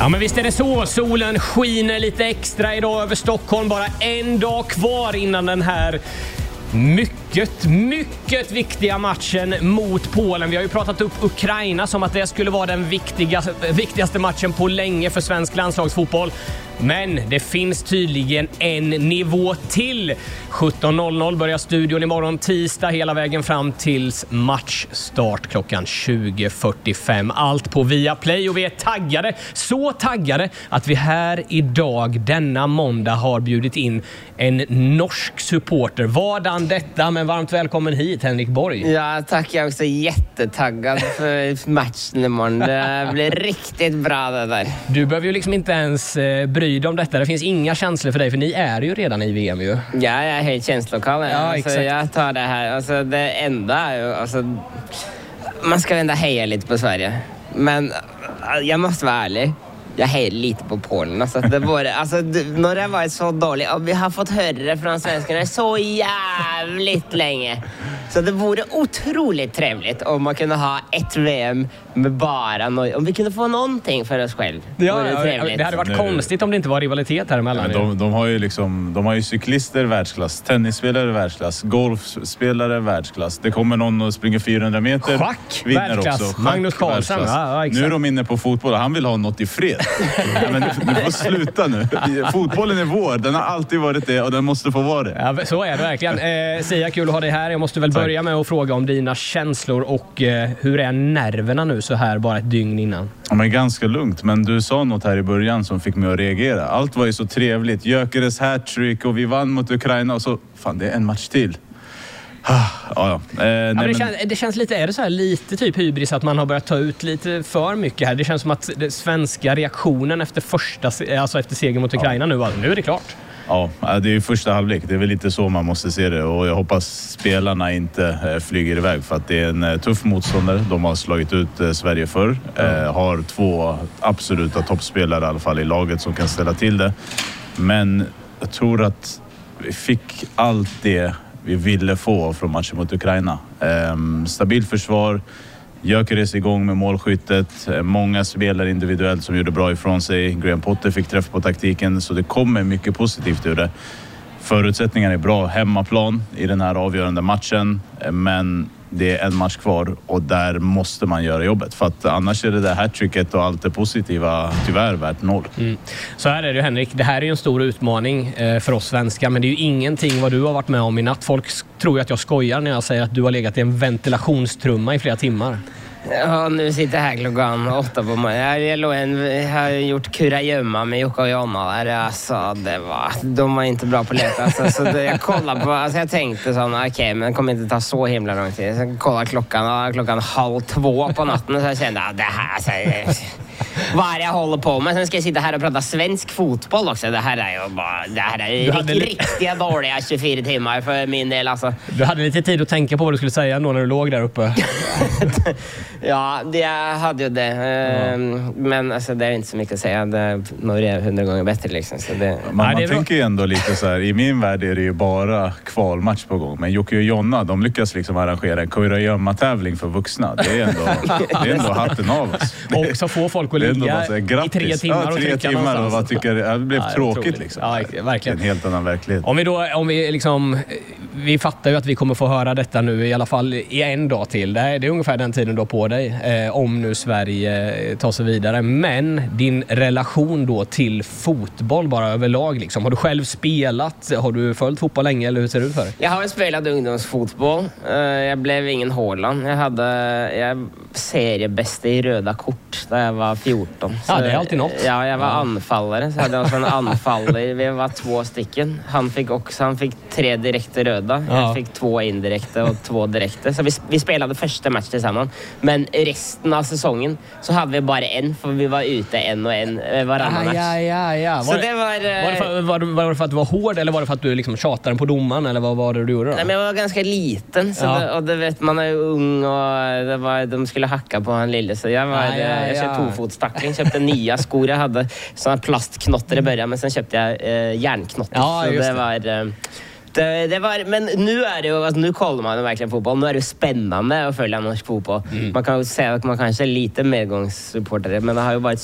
Ja, men visst är det så. Solen skiner lite extra idag över Stockholm. Bara en dag kvar innan den här mycket viktiga matchen mot Polen. Vi har ju pratat upp Ukraina som att det skulle vara den viktigaste matchen på länge för svensk landslagsfotboll. Men det finns tydligen en nivå till. 17.00 börjar studion imorgon tisdag hela vägen fram tills matchstart klockan 20.45. Allt på Viaplay och vi är taggade, så taggade att vi här idag denna måndag har bjudit in en norsk supporter. Vadan detta, men varmt välkommen hit Henrik Borg. Ja, tack. Jag är också jättetaggad för matchen imorgon. Det blir riktigt bra det där. Du behöver ju liksom inte ens bry dig om detta. Det finns inga känslor för dig, för ni är ju redan i VM ju. Ja, jag är helt känslokal. Ja, alltså, jag tar det här. Alltså, det enda är ju... Alltså, man ska ändå heja lite på Sverige. Men jag måste vara ärlig. Jag hejar lite på Polen. Alltså, när det var så dåligt. Och vi har fått höra det från svenskarna så jävligt länge. Så det vore otroligt trevligt om man kunde ha ett VM med bara om vi kunde få någonting för oss själv. Ja, det hade varit konstigt om det inte var rivalitet här emellan. Ja, de har ju de har ju cyklister världsklass, tennisspelare världsklass, golfspelare världsklass. Det kommer någon och springer 400 meter. Schack världsklass. Också. Magnus Carlsen. Ja, nu är de inne på fotboll. Han vill ha något i fred. Men du får sluta nu. Fotbollen är vår. Den har alltid varit det och den måste få vara det. Ja, så är det verkligen. Sia, kul att ha dig här. Jag måste väl börja med att fråga om dina känslor och hur är nerverna nu så här bara ett dygn innan? Ja, men ganska lugnt. Men du sa något här i början som fick mig att reagera. Allt var ju så trevligt. Gyökeres hattrick och vi vann mot Ukraina och så, fan det är en match till. Det känns lite, är det så här lite typ hybris att man har börjat ta ut lite för mycket här? Det känns som att den svenska reaktionen efter efter segern mot Ukraina nu är det klart. Ja, det är ju första halvlek. Det är väl lite så man måste se det. Och jag hoppas spelarna inte flyger iväg för att det är en tuff motståndare. De har slagit ut Sverige förr. Har 2 absoluta toppspelare i alla fall i laget som kan ställa till det. Men jag tror att vi fick allt det vi ville få från matchen mot Ukraina. Stabilt försvar. Gyökeres igång med målskyttet. Många spelare individuellt som gjorde bra ifrån sig. Graham Potter fick träff på taktiken. Så det kommer mycket positivt ur det. Förutsättningarna är bra. Hemmaplan i den här avgörande matchen. Men det är en match kvar och där måste man göra jobbet. För att annars är det där hattricket och allt det positiva tyvärr värt 0. Så här är det Henrik. Det här är ju en stor utmaning för oss svenskar. Men det är ju ingenting vad du har varit med om i natt. Folk tror att jag skojar när jag säger att du har legat i en ventilationstrumma i flera timmar. Ja, nu sitter jag här klockan 8 på morgonen. Jag har gjort kurragömma med Jocke och Jonna där. Alltså, de var inte bra på leta. Så jag kollade på, jag tänkte sån, okej, men det kommer inte ta så himla lång tid. Så kollade klockan 1:30 på natten och så kände jag, det här, vad är det jag håller på med? Sen ska jag sitta här och prata svensk fotboll också. Det här är ju bara, riktiga dåliga 24 timmar för min del. Alltså. Du hade lite tid att tänka på vad du skulle säga ändå när du låg där uppe. Ja, jag hade ju det. Men alltså, det är inte så mycket att säga. Norge är 100 gånger bättre liksom. Så det... Man tänker ju ändå lite så här, i min värld är det ju bara kvalmatch på gång. Men Jocke och Jonna, de lyckas liksom arrangera en kurragömma-tävling för vuxna. Det är ändå hatten av oss. Och så får folk att ligga i 3 timmar och 3 timmar och vad tycker det blev tråkigt liksom. Ja, verkligen. En helt annan verklighet. Vi fattar ju att vi kommer få höra detta nu i alla fall i en dag till. Det är ungefär den tiden då på dig om nu Sverige tar sig vidare. Men din relation då till fotboll bara överlag liksom. Har du själv spelat? Har du följt fotboll länge eller hur ser det ut för dig? Jag har spelat ungdomsfotboll. Jag blev ingen Haaland. Jag seriebästa i röda kort där jag var 14. Ja, det är alltid något. Ja, jag var anfallare. Så hade jag en anfallare. Vi var 2 stycken. Han fick 3 direkta röda. Jag fick 2 indirekta och 2 direkta. Så vi spelade första match tillsammans. Men resten av säsongen så hade vi bara en. För vi var ute en och en varannan match. Ja. Så Var det för att du var hård eller var det för att du liksom tjatade den på domaren? Eller vad var det du gjorde då? Nej, men jag var ganska liten. Så och det vet man är ju ung och de skulle hacka på han lille. Så jag köpte tofots-tackling. Köpte nya skor. Jag hade såna plastknotter i början. Men sen köpte jag järnknotter. Ja, så det var, men nu är det ju, alltså, nu kollar man verkligen fotboll. Nu är det spännande att följa norsk fotboll. Man kan ju säga att man kanske är lite medgångssupportare, men det har ju varit så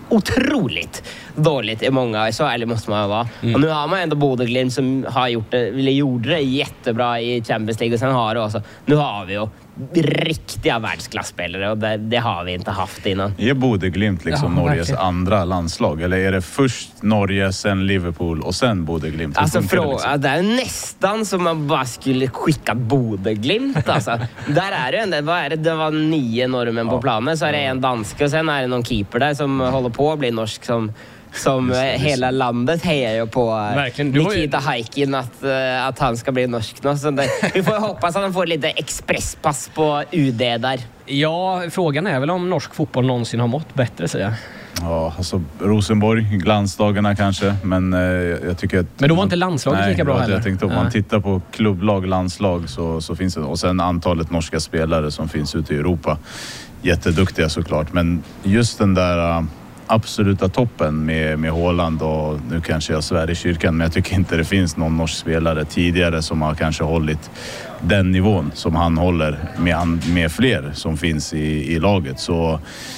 otroligt dåligt i många, så ärlig måste man vara. Och nu har man ändå Bodø/Glimt som har gjort det jättebra i Champions League, och sen har det också, nu har vi ju riktiga världsklasspelare, och det har vi inte haft innan. Är Bodø/Glimt liksom Norges andra landslag, eller är det först Norge, sen Liverpool och sen Bodø/Glimt? Alltså det är nästan som man bara skulle skicka Bodø/Glimt alltså. Där är det ändå, det var 9 norrmän på planen, så är det en dansk och sen är det någon keeper där som håller på att bli norsk, som hela landet hejar ju på Nikita Häkkinen att han ska bli norsk nu. Så vi får hoppas att han får lite expresspass på UD där. Ja, frågan är väl om norsk fotboll någonsin har mått bättre, säger jag. Ja, alltså Rosenborg, glansdagarna kanske, men jag tycker att... Men då var inte landslaget lika bra heller. Jag tänkte om man tittar på klubblag, landslag så finns det, och sen antalet norska spelare som finns ute i Europa. Jätteduktiga såklart, men just den där... absoluta toppen med Haaland, och nu kanske jag svär i kyrkan, men jag tycker inte det finns någon norsk spelare tidigare som har kanske hållit den nivån som han håller med fler som finns i laget. Så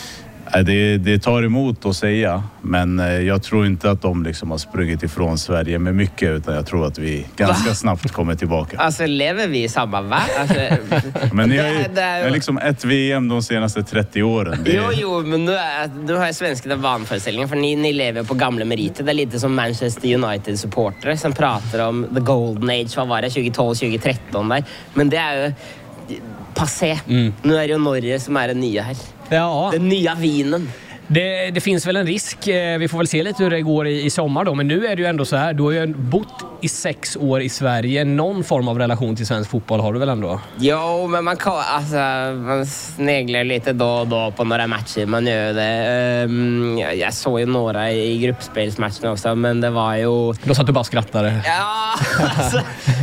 det tar emot att säga, men jag tror inte att de liksom har sprungit ifrån Sverige med mycket, utan jag tror att vi ganska snabbt kommer tillbaka. Alltså lever vi i samma värld? Alltså, men ni har liksom ett VM de senaste 30 åren. Jo, men nu har svenskarna vanföreställningen, för ni lever på gamla meriter. Det är lite som Manchester United-supportare som pratar om the golden age, vad var det, 2012-2013 där. Men det är ju passé. Nu är det ju Norge som är det nya här. Ja. Den nya vinen. Det finns väl en risk. Vi får väl se lite hur det går i sommar då. Men nu är det ju ändå så här. Du har ju bott i 6 år i Sverige. Någon form av relation till svensk fotboll har du väl ändå? Jo, men man sneglar lite då och då på några matcher. Man gör det. Jag såg ju några i gruppspelsmatcherna också, men det var ju... Då satt du bara och skrattade. Ja, alltså...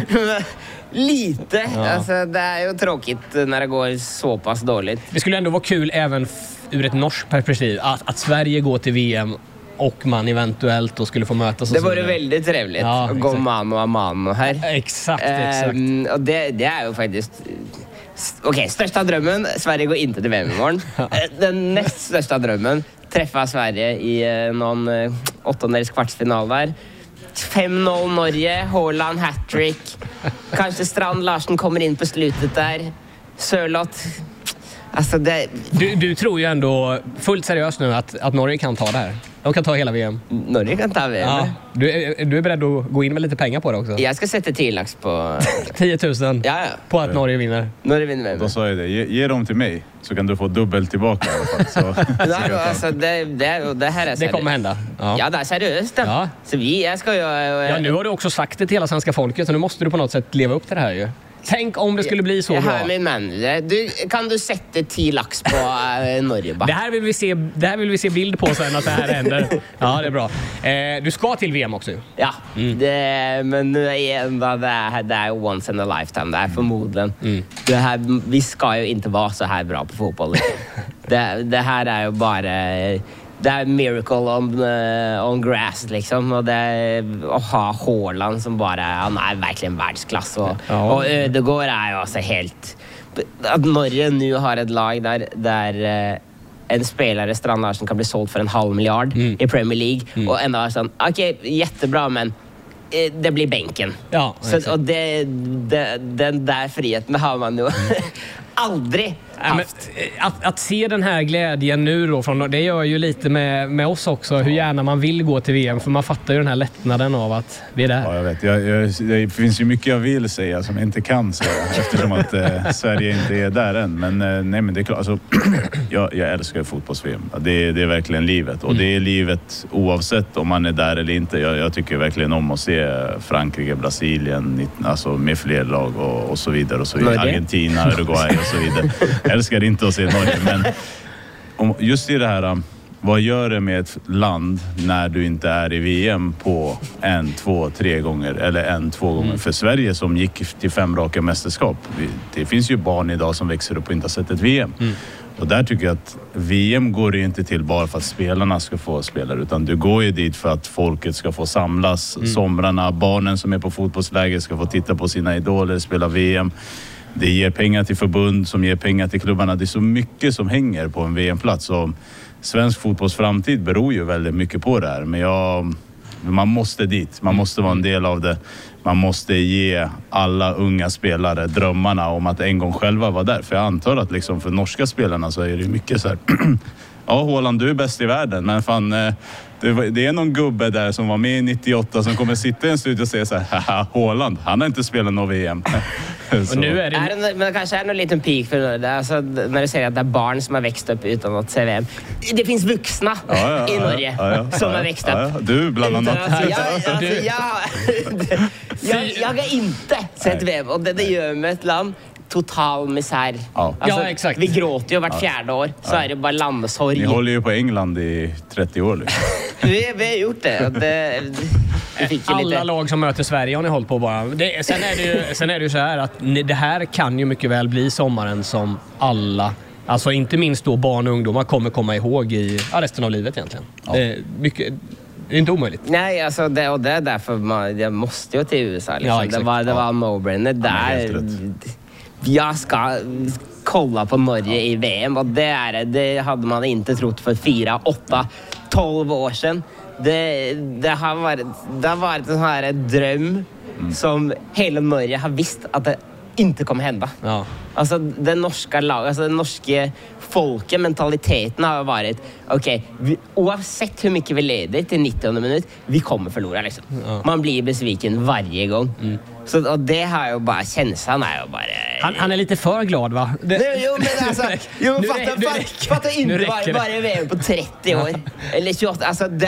Lite. Ja. Alltså, det är ju tråkigt när det går så pass dåligt. Det skulle ändå vara kul även ur ett norskt perspektiv att Sverige går till VM och man eventuellt då skulle få mötas. Det vore väldigt trevligt att gå mano a mano här. Exakt. Och det är ju faktiskt... Okej, största drömmen, Sverige går inte till VM imorgon. Den näst största drömmen, träffa Sverige i någon 8-dels kvartsfinal där. 5-0 Norge, Haaland hattrick. Kanske Strand Larsen kommer in på slutet där. Sørloth. Alltså det... Du tror ju ändå fullt seriöst nu att Norge kan ta det här. De kan ta hela VM. Norge kan ta VM. Ja. Du är beredd att gå in med lite pengar på det också? Jag ska sätta 10 lax på... 10 000 på att Norge vinner. Norge vinner VM. Då sa jag det. Ge dem till mig så kan du få dubbelt tillbaka i alla fall. Så, alltså, det här är seriöst. Det kommer hända. Ja, det är seriöst. Ja. Så jag ska ju... Ja, nu har du också sagt det till hela svenska folket, så nu måste du på något sätt leva upp till det här ju. Tänk om det skulle bli så bra. Min man, kan du sätta 10 lax på Norge? Det här vill vi se bild på sen att det här händer. Ja, det är bra. Du ska till VM också. Ja, men nu är det är once in a lifetime. Det är förmodligen. Det här, vi ska ju inte vara så här bra på fotboll. det här är ju bara... Det är miracle on grass liksom, och det är att ha Haaland som bara, han är verkligen världsklass, och Ødegaard är ju alltså helt, att Norge nu har ett lag där en spelare, Strand Larsen, kan bli såld för 500 miljoner i Premier League, och ändå är sån, okej, jättebra, men det blir bänken. Ja, så, och den där friheten har man nu aldrig haft. Att se den här glädjen nu då, det gör ju lite med oss också, hur gärna man vill gå till VM, för man fattar ju den här lättnaden av att vi är där. Ja, jag vet. Det finns ju mycket jag vill säga som jag inte kan säga, eftersom att Sverige inte är där än. Men nej, men det är klart, alltså, jag älskar fotbolls-VM. Det är verkligen livet, och det är livet oavsett om man är där eller inte. Jag tycker verkligen om att se Frankrike, Brasilien, alltså med fler lag och så vidare och så vidare. Argentina, Uruguay och så vidare. Jag älskar inte att se Norge, men just i det här, vad gör det med ett land när du inte är i VM på 1, 2, 3 gånger eller 1, 2 gånger? För Sverige som gick till 5 raka mästerskap, det finns ju barn idag som växer upp och inte har sett ett VM. Och där tycker jag att VM går ju inte till bara för att spelarna ska få spela, utan du går ju dit för att folket ska få samlas. Somrarna, barnen som är på fotbollsläger ska få titta på sina idoler spela VM. Det ger pengar till förbund som ger pengar till klubbarna. Det är så mycket som hänger på en VM-plats. Och svensk fotbolls framtid beror ju väldigt mycket på det här. Men man måste dit. Man måste vara en del av det. Man måste ge alla unga spelare drömmarna om att en gång själva vara där. För jag antar att liksom för norska spelarna så är det mycket så här... Ja, Haaland, du är bäst i världen. Men fan, det är någon gubbe där som var med i 98 som kommer sitta i en studio och säga så här: haha, Haaland, han har inte spelat något VM. Och nu är det... Men kanske är det någon liten peak för det. Alltså, när du säger att det är barn som har växt upp utan att se VM. Det finns vuxna i Norge som har växt upp. Ja. Du bland annat. Jag har inte sett VM och det gör med ett land total misär. Ja. Alltså, Exakt. Vi gråter ju vart fjärde år. Så är det bara landsorg. Ni håller ju på England i 30 år. Liksom. Vi har gjort det. Alla lag som möter Sverige har ni hållit på bara. Sen är det ju så här att det här kan ju mycket väl bli sommaren som alla, alltså inte minst då barn och ungdomar, kommer komma ihåg i resten av livet egentligen. Ja. Det är inte omöjligt. Nej, alltså det är därför jag måste ju till USA. Liksom. Ja, exakt. Det var no-brainer där. Jag ska kolla på Norge i VM och det hade man inte trott för 4, 8, 12 år sedan. Det har varit en sån här dröm som hela Norge har visst att det inte kommer hända. Ja. Alltså den norska folket, mentaliteten har varit okej, oavsett hur mycket vi leder till 90 minut, vi kommer förlora liksom. Ja. Man blir besviken varje gång. Så och det har ju bara känslan är ju bara... Han är lite för glad, va? Jo, men alltså... Fattar inte varje VM på 30 år. Eller 28. Alltså, det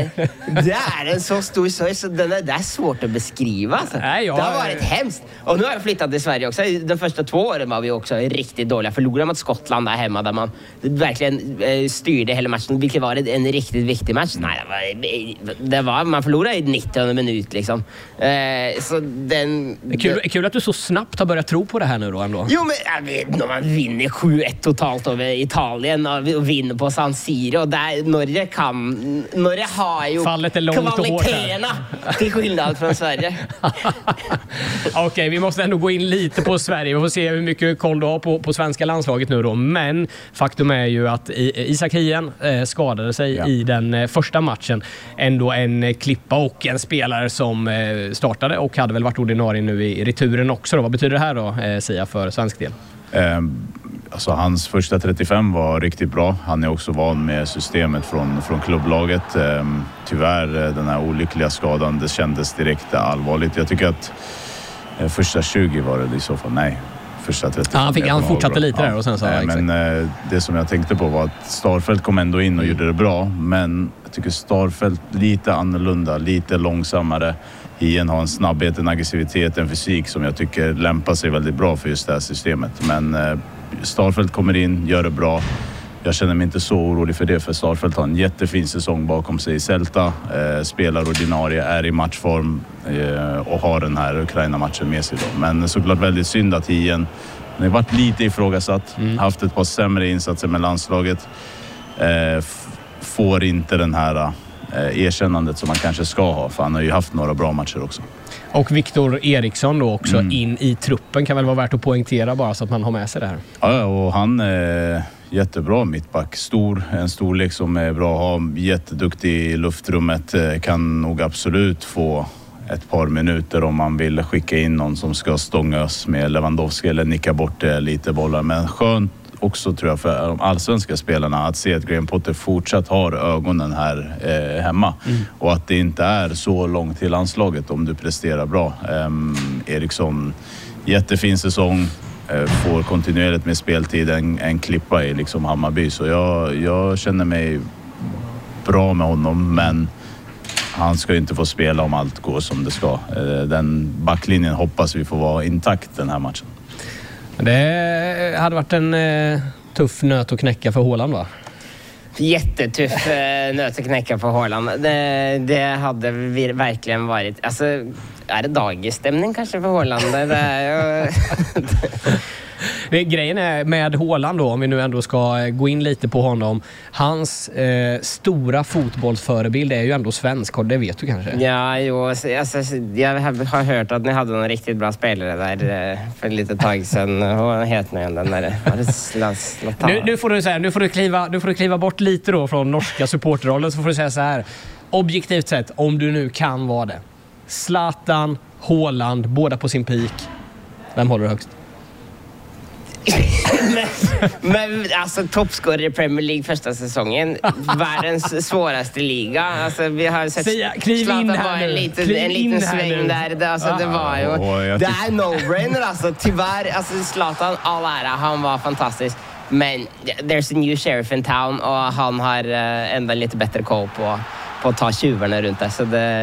är en så stor sorg så det är svårt att beskriva. Alltså. Nej, det har varit hemskt. Och nu har jag flyttat till Sverige också. De första 2 åren var vi också riktigt dåliga. Förlorade mot Skottland där hemma där man verkligen styrde hela matchen. Vilket var en riktigt viktig match. Nej, man förlorade i 90 minut liksom. Så det är kul att du så snabbt har börjat tro på det här nu då ändå. Jo, men när man vinner 7-1 totalt över Italien och vinner på San Siro och där Norge har ju kvaliteterna till skillnad från Sverige. Okej, vi måste ändå gå in lite på Sverige. Vi får se hur mycket koll du har på svenska landslaget nu då. Men faktum är ju att Isak Hien skadade sig i den första matchen. Ändå en klippa och en spelare som startade och hade väl varit ordinarie nu i returen också då. Vad betyder det här då, Sia, för svensk del? Alltså hans första 35 var riktigt bra. Han är också van med systemet från klubblaget. Tyvärr den här olyckliga skadan, det kändes direkt allvarligt. Jag tycker att första 20 var det i så fall, nej. Första 35. Han fortsatte lite där och sen så. Men det som jag tänkte på var att Starfelt kom ändå in och gjorde det bra. Men jag tycker Starfelt lite annorlunda, lite långsammare. Hien har en snabbhet, en aggressivitet, en fysik som jag tycker lämpar sig väldigt bra för just det här systemet. Men Starfelt kommer in, gör det bra. Jag känner mig inte så orolig för det, för Starfelt har en jättefin säsong bakom sig i Celta. Spelar ordinarie, är i matchform och har den här Ukraina-matchen med sig då. Men såklart väldigt synd att Hien har varit lite ifrågasatt. Haft ett par sämre insatser med landslaget. Får inte den här erkännandet som man kanske ska ha, för han har ju haft några bra matcher också. Och Viktor Eriksson då också in i truppen kan väl vara värt att poängtera bara så att man har med sig det här. Ja, och han är jättebra mittback. En storlek som är bra att ha, jätteduktig i luftrummet, kan nog absolut få ett par minuter om man vill skicka in någon som ska stångas med Lewandowski eller nicka bort lite bollar. Men skönt också tror jag för de allsvenska spelarna att se att Graham Potter fortsatt har ögonen här hemma. Och att det inte är så långt till landslaget om du presterar bra. Eriksson, jättefin säsong. Får kontinuerligt med speltid, en klippa i liksom Hammarby. Så jag känner mig bra med honom, men han ska inte få spela om allt går som det ska. Den backlinjen hoppas vi får vara intakt den här matchen. Det hade varit en tuff nöt att knäcka för Haaland, va? Jättetuff nöt att knäcka för Haaland. Det hade verkligen varit... Alltså, är det dagisstämning kanske för Haaland? Grejen är med Haaland då, om vi nu ändå ska gå in lite på honom. Hans stora fotbollsförebild är ju ändå svensk, och det vet du kanske? Ja, jo, alltså, jag har hört att ni hade någon riktigt bra spelare där för lite tag sedan. Vad heter den där? Nu får du säga, nu får du kliva bort lite då från norska supporterrollen, så får du säga så här: objektivt sett, om du nu kan vara det. Zlatan, Haaland, båda på sin peak. Vem håller du högst? men alltså toppscorer i Premier League första säsongen, världens svåraste liga. Alltså vi har sett Zlatan var en liten sväng där. Alltså, det var ju det är no-brainer alltså. Tyvärr, alltså Zlatan, all ära, han var fantastisk. Men there's a new sheriff in town, och han har ändå lite bättre koll på att ta tjuvarna runt det. Så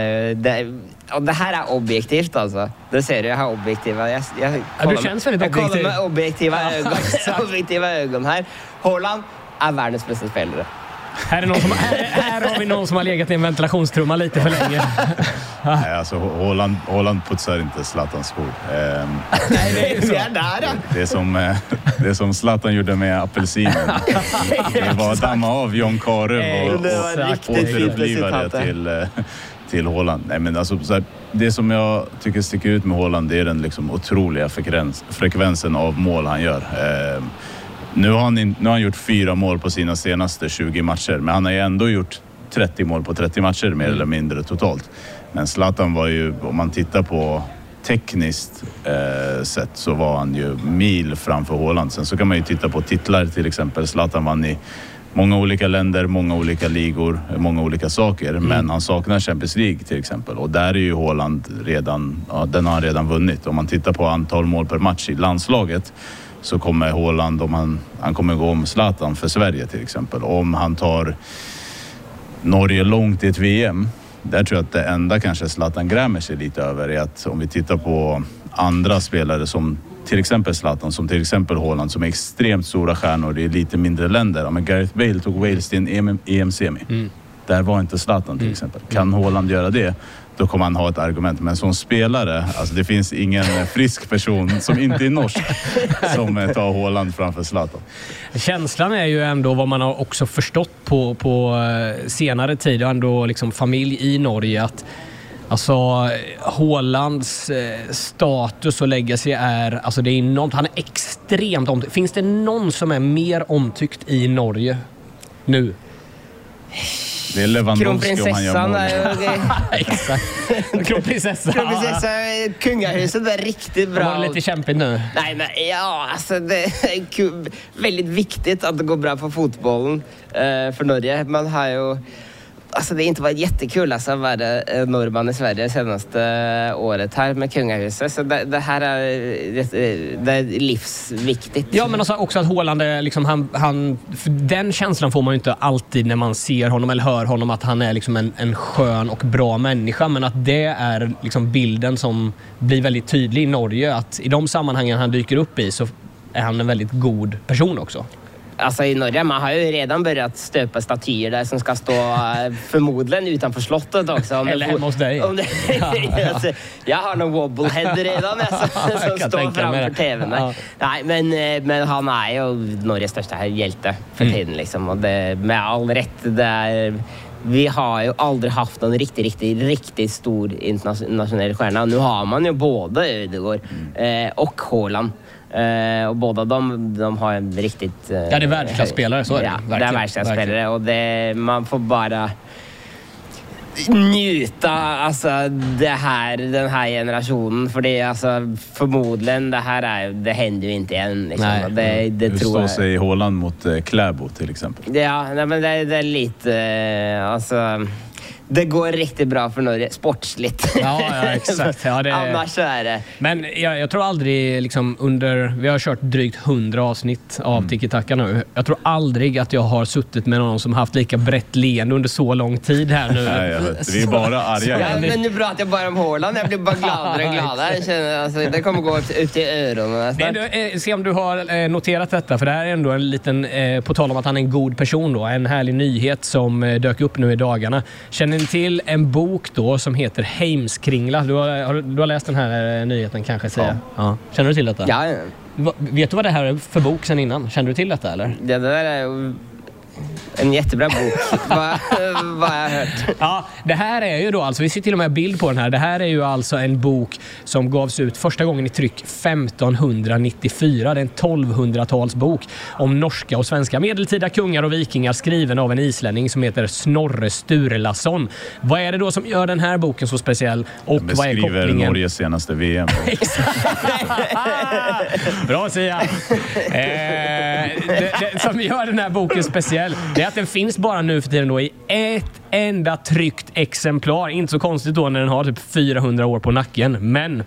och det här är objektivt alltså. Det ser du, jag har objektiva. Du känns väldigt objektiv. Jag kollar med objektiva ögon här. Haaland är världens bästa spelare. Här har vi någon som har legat i en ventilationstrumma lite för länge. Nej, alltså Haaland putsar inte Zlatans skor. Nej, det är där. Det är som Zlatan gjorde med apelsinen. Det var damma av John Karev och återuppliva det till Haaland. Nej, men alltså, så här, det som jag tycker sticker ut med Haaland, det är den liksom otroliga frekvensen av mål han gör. Nu har han gjort 4 mål på sina senaste 20 matcher, men han har ju ändå gjort 30 mål på 30 matcher mer eller mindre totalt. Men Zlatan var ju, om man tittar på tekniskt sätt, så var han ju mil framför Haaland. Sen så kan man ju titta på titlar till exempel. Zlatan vann i många olika länder, många olika ligor, många olika saker. Men han saknar Champions League till exempel. Och där är ju Haaland den har han redan vunnit. Om man tittar på antal mål per match i landslaget, så kommer Haaland, om han kommer gå om Zlatan för Sverige till exempel. Om han tar Norge långt i ett VM, där tror jag att det enda kanske Zlatan grämer sig lite över är att om vi tittar på andra spelare som till exempel Zlatan, som till exempel Haaland, som är extremt stora stjärnor i lite mindre länder. Ja, men Gareth Bale tog Wales till en EM-semi. Där var inte Zlatan till exempel. Kan Haaland göra det, då kommer han ha ett argument. Men som spelare, alltså det finns ingen frisk person som inte är norsk som tar Haaland framför Zlatan. Känslan är ju ändå, vad man har också förstått på senare tid, och ändå liksom familj i Norge, att alltså Haalands status och legacy är, alltså det är enormt. Han är extremt omtyckt. Finns det någon som är mer omtyckt i Norge nu? Det är Lewandowski om han gör mål. Exakt. Kronprinsessa. Kungahuset är riktigt bra. Var det lite kämpigt nu? Nej, men ja, alltså det är väldigt viktigt att det går bra på fotbollen för Norge. Man har ju, alltså det har inte varit jättekul alltså, att vara norrman i Sverige senaste året här med kungahuset. Så det här är livsviktigt. Ja, men också att Haaland är liksom, han den känslan får man ju inte alltid när man ser honom eller hör honom, att han är liksom en skön och bra människa, men att det är liksom bilden som blir väldigt tydlig i Norge, att i de sammanhangen han dyker upp i så är han en väldigt god person också. Alltså i Norge, man har ju redan börjat stöpa statyer där som ska stå förmodligen utanför slottet också. Eller hemma hos dig. Alltså, jag har någon wobblehead redan som står framför tvn. Ja. Nej, men han är ju Norges största hjälte för tiden liksom. Och det, med all rätt, vi har ju aldrig haft någon riktigt stor internationell stjärna. Nu har man ju både Ødegaard och Haaland. Och båda de har en riktigt... ja, det är världsklasspelare, så är det. Ja, det är världsklasspelare, och man får bara njuta alltså den här generationen, för det är alltså förmodligen det händer ju inte igen liksom. Nej. Det tror står sig Haaland mot Kläbo till exempel. Ja, nej, men det är lite alltså. Det går riktigt bra för Norge, sportsligt. Ja, exakt. Ja, annars är det. Men jag tror aldrig, liksom, vi har kört drygt 100 avsnitt av Tiki-Taka nu. Jag tror aldrig att jag har suttit med någon som haft lika brett leende under så lång tid här nu. Nej, jag vet. Vi är bara arga. Ja, men nu pratar jag bara om Haaland. Jag blir bara gladare och gladare. Jag känner, alltså, det kommer gå upp till öronen. Se om du har noterat detta, för det här är ändå en liten, på tal om att han är en god person då, en härlig nyhet som dök upp nu i dagarna. Känner ni till en bok då som heter Heimskringla? Du har läst den här nyheten kanske, säger jag. Ja. Känner du till detta? Ja. Vet du vad det här är för bok sen innan? Kände du till detta eller? Det där är en jättebra bok. Vad jag har hört. Ja, det här är ju då alltså, vi ser till och med bild på den här. Det här är ju alltså en bok som gavs ut första gången i tryck 1594. Det är en 1200-talsbok om norska och svenska medeltida kungar och vikingar, skriven av en islänning som heter Snorre Sturlason. Vad är det då som gör den här boken så speciell? Och vad är kopplingen? Norges senaste VM. Bra Sia. Det som gör den här boken speciell, det är att den finns bara nu för tiden då i ett enda tryckt exemplar. Inte så konstigt då när den har typ 400 år på nacken. Men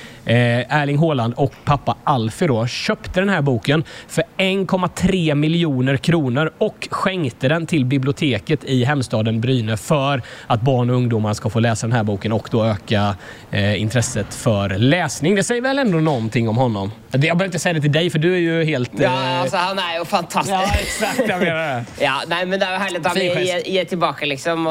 Erling Haaland och pappa Alfie då köpte den här boken för 1,3 miljoner kronor och skänkte den till biblioteket i hemstaden Bryne för att barn och ungdomar ska få läsa den här boken och då öka intresset för läsning. Det säger väl ändå någonting om honom? Jag behöver inte säga det till dig för du är ju helt... Ja, alltså han är ju fantastisk. Ja, exakt, jag menar det. Ja, nej, men det är ju härligt att ge tillbaka liksom, och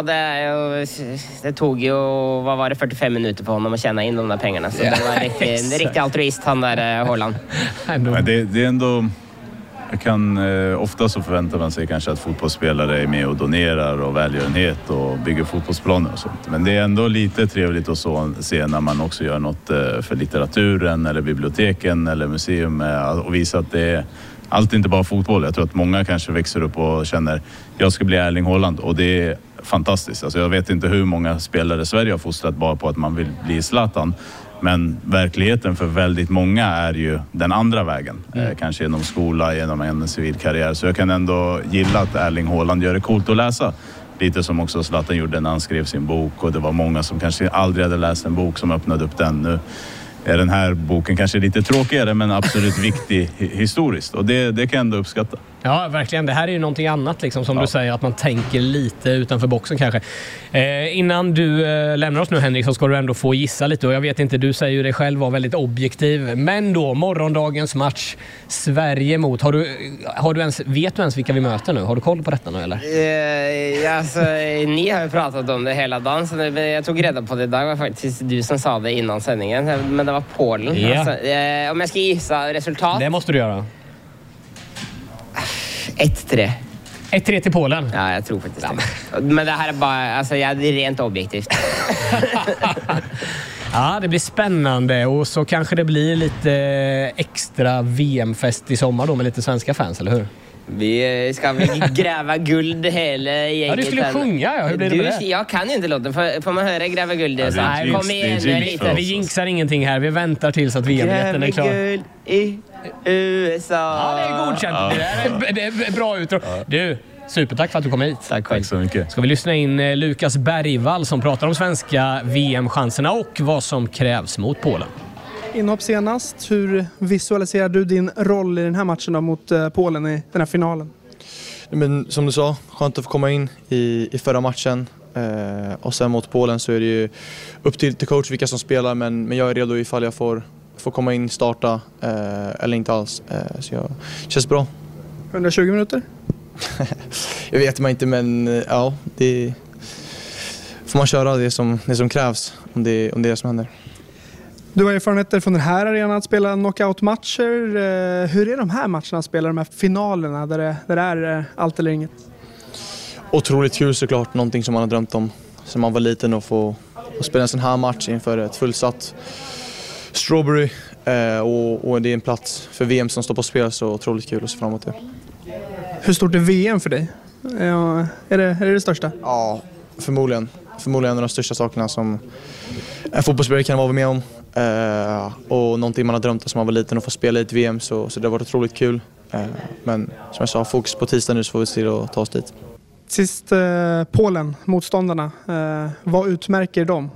det tog ju, vad var det, 45 minuter på honom att tjäna in de där pengarna. Så det var en riktig altruist, han där Haaland. Men det är ändå... Jag kan ofta så förväntar man sig kanske att fotbollsspelare är med och donerar och välgörenhet och bygger fotbollsplaner och sånt. Men det är ändå lite trevligt att se när man också gör något för litteraturen eller biblioteken eller museum och visa att det är allt inte bara fotboll. Jag tror att många kanske växer upp och känner jag ska bli Erling Haaland och det är fantastiskt. Alltså jag vet inte hur många spelare Sverige har fostrat bara på att man vill bli Zlatan. Men verkligheten för väldigt många är ju den andra vägen. Kanske genom skola, genom en civil karriär. Så jag kan ändå gilla att Erling Haaland gör det coolt att läsa. Lite som också Zlatan gjorde när han skrev sin bok. Och det var många som kanske aldrig hade läst en bok som öppnade upp den. Nu är den här boken kanske lite tråkigare men absolut viktig historiskt. Och det kan jag ändå uppskatta. Ja, verkligen. Det här är ju någonting annat liksom, som du säger, att man tänker lite utanför boxen kanske. Innan du lämnar oss nu, Henrik, så ska du ändå få gissa lite. Och jag vet inte, du säger ju dig själv var väldigt objektiv. Men då, morgondagens match, Sverige mot... Vet du ens vilka vi möter nu? Har du koll på detta nu, eller? Alltså, ni har ju pratat om det hela dagen, så jag tog reda på det idag. Det var faktiskt du som sa det innan sändningen, men det var Polen. Ja. Alltså, om jag ska gissa resultat... Det måste du göra. 1-3. 1-3 till Polen. Ja, jag tror faktiskt det. Men det här är bara, alltså, det är rent objektivt. Ja, det blir spännande och så kanske det blir lite extra VM-fest i sommar då med lite svenska fans, eller hur? Vi ska väl gräva guld hela gänget. Ja, du skulle sjunga, ja. Hur blir det med det? Jag kan inte låta. Får man höra gräva guld? Ja, Nej, kom igen lite. Vi jinxar ingenting här. Vi väntar tills att VM-biljetten är klar. Gräva guld i USA. Ja, det är godkänt. Ja. Det är bra utdrag. Du, supertack för att du kom hit. Tack så mycket. Ska vi lyssna in Lukas Bergvall som pratar om svenska VM-chanserna och vad som krävs mot Polen. Inhopp senast. Hur visualiserar du din roll i den här matchen då, mot Polen i den här finalen? Men som du sa, skönt att få komma in i förra matchen. Och sen mot Polen så är det ju upp till coach vilka som spelar. Men jag är redo ifall jag får komma in, starta eller inte alls. Så jag känns bra. 120 minuter? Jag vet man inte, men ja, det får man köra det som krävs om det är det som händer. Du har erfarenheter från den här arenan att spela knockout-matcher. Hur är de här matcherna att spela, de här finalerna där det är allt eller inget? Otroligt kul såklart, någonting som man har drömt om som man var liten och få spela en sån här match inför ett fullsatt Strawberry. Och det är en plats för VM som står på spel, så otroligt kul att se fram emot det. Hur stort är VM för dig? Är det största? Ja, förmodligen en av de största sakerna som en fotbollsspelare kan vara med om. Och någonting man har drömt om som man var liten och få spela i ett VM, så det har varit otroligt kul. Men som jag sa, fokus på tisdag nu, så får vi se och ta oss dit. Sist Polen, motståndarna. Vad utmärker dem?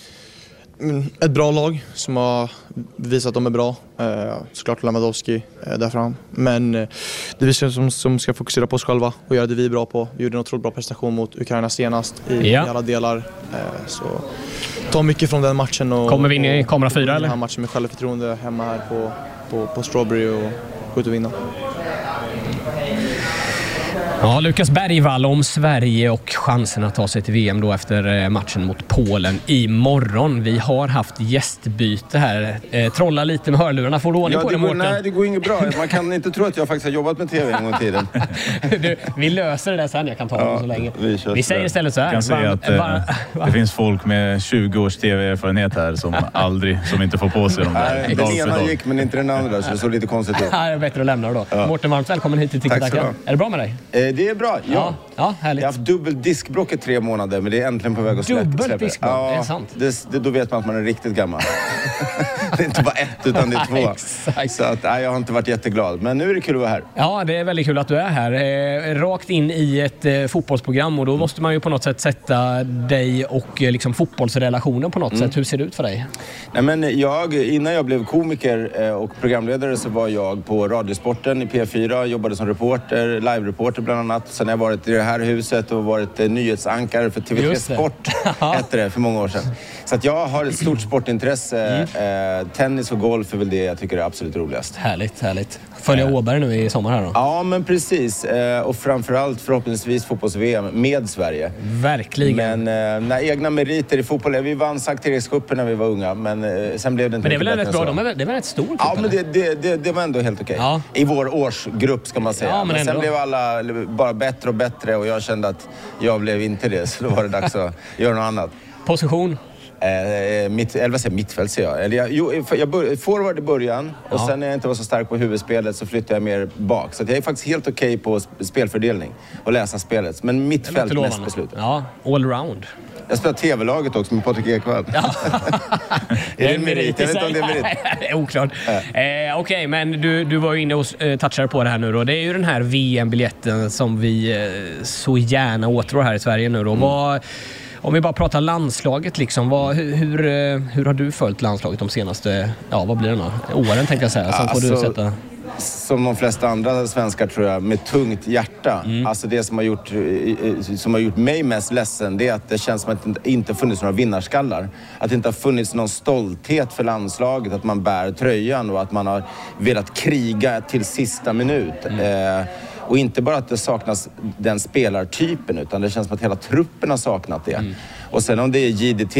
Ett bra lag som har visat att de är bra. Såklart Lewandowski där fram. Men det är vi som ska fokusera på oss själva och göra det vi är bra på. Vi gjorde en otroligt bra prestation mot Ukraina senast i alla delar. Så ta mycket från den matchen. Kommer vi in i kamera 4 eller? Den här matchen med självförtroende hemma här på Strawberry och gå ut och vinna. Ja, Lukas Bergvall om Sverige och chansen att ta sig till VM då efter matchen mot Polen imorgon. Vi har haft gästbyte här. Trolla lite med hörlurarna. Får du ordning på det, Mårten? Nej, det går inget bra. Man kan inte tro att jag faktiskt har jobbat med TV en gång i tiden. Vi löser det där sen. Jag kan ta det så länge. Vi säger istället så här. Jag kan säga att det finns folk med 20 års TV-erfarenhet här som inte får på sig de där. Den ena gick, men inte den andra, så det såg lite konstigt ut. Det är bättre att lämna då. Ja. Mårten, varmt välkommen hit till Tiki-Taka. Är det bra med dig? Det är bra, ja. Ja, härligt. Jag har haft dubbel diskbråck i 3 månader, men det är äntligen på väg att släppa. Dubbelt diskbråck, ja, det är sant. Då vet man att man är riktigt gammal. Det är inte bara 1 utan det är 2. Exakt. Så att, jag har inte varit jätteglad, men nu är det kul att vara här. Ja, det är väldigt kul att du är här. Rakt in i ett fotbollsprogram, och då måste man ju på något sätt sätta dig och liksom fotbollsrelationen på något sätt. Hur ser det ut för dig? Nej, men innan jag blev komiker och programledare så var jag på Radiosporten i P4, jobbade som reporter, live-reporter bland annat. Sen har jag varit i det här huset och varit nyhetsankare för TV3 Sport, hette det för många år sedan. Så att jag har ett stort sportintresse. Tennis och golf är väl det jag tycker är absolut roligast. Härligt. Följa Åberg nu i sommar här då? Ja, men precis. Och framförallt förhoppningsvis fotbolls-VM med Sverige. Verkligen. Men när egna meriter i fotboll, vi vann Sankt Erikscupen när vi var unga, men sen blev det inte. Men det är väl rätt bra, det är väl rätt stor kupp? Ja, men det var ändå helt okej. Ja. I vår årsgrupp ska man säga. Ja, men sen blev alla bara bättre och bättre, och jag kände att jag blev inte det, så då var det dags att göra något annat. Position? Mittfält ser jag. Jag forward i början, och sen när jag inte var så stark på huvudspelet så flyttade jag mer bak. Så jag är faktiskt helt okej på spelfördelning och läsa spelet. Men mittfält mest på slutet. Ja, allround. Jag spelar TV-laget också med Patrik Ekwall. Ja. Är det en merit? Jag vet inte om det är merit. Det är oklart. Okej, men du var ju inne och touchade på det här nu då. Det är ju den här VM-biljetten som vi så gärna åtrår här i Sverige nu då. Om vi bara pratar landslaget liksom, hur har du följt landslaget de senaste, vad blir det då? Åren tänkte jag säga, så får du sätta. Som de flesta andra svenskar tror jag, med tungt hjärta. Alltså det som har gjort mig mest ledsen, det är att det känns som att det inte funnits några vinnarskallar. Att det inte har funnits någon stolthet för landslaget, att man bär tröjan och att man har velat kriga till sista minut. Och inte bara att det saknas den spelartypen, utan det känns som att hela truppen har saknat det. Och sen om det är JDT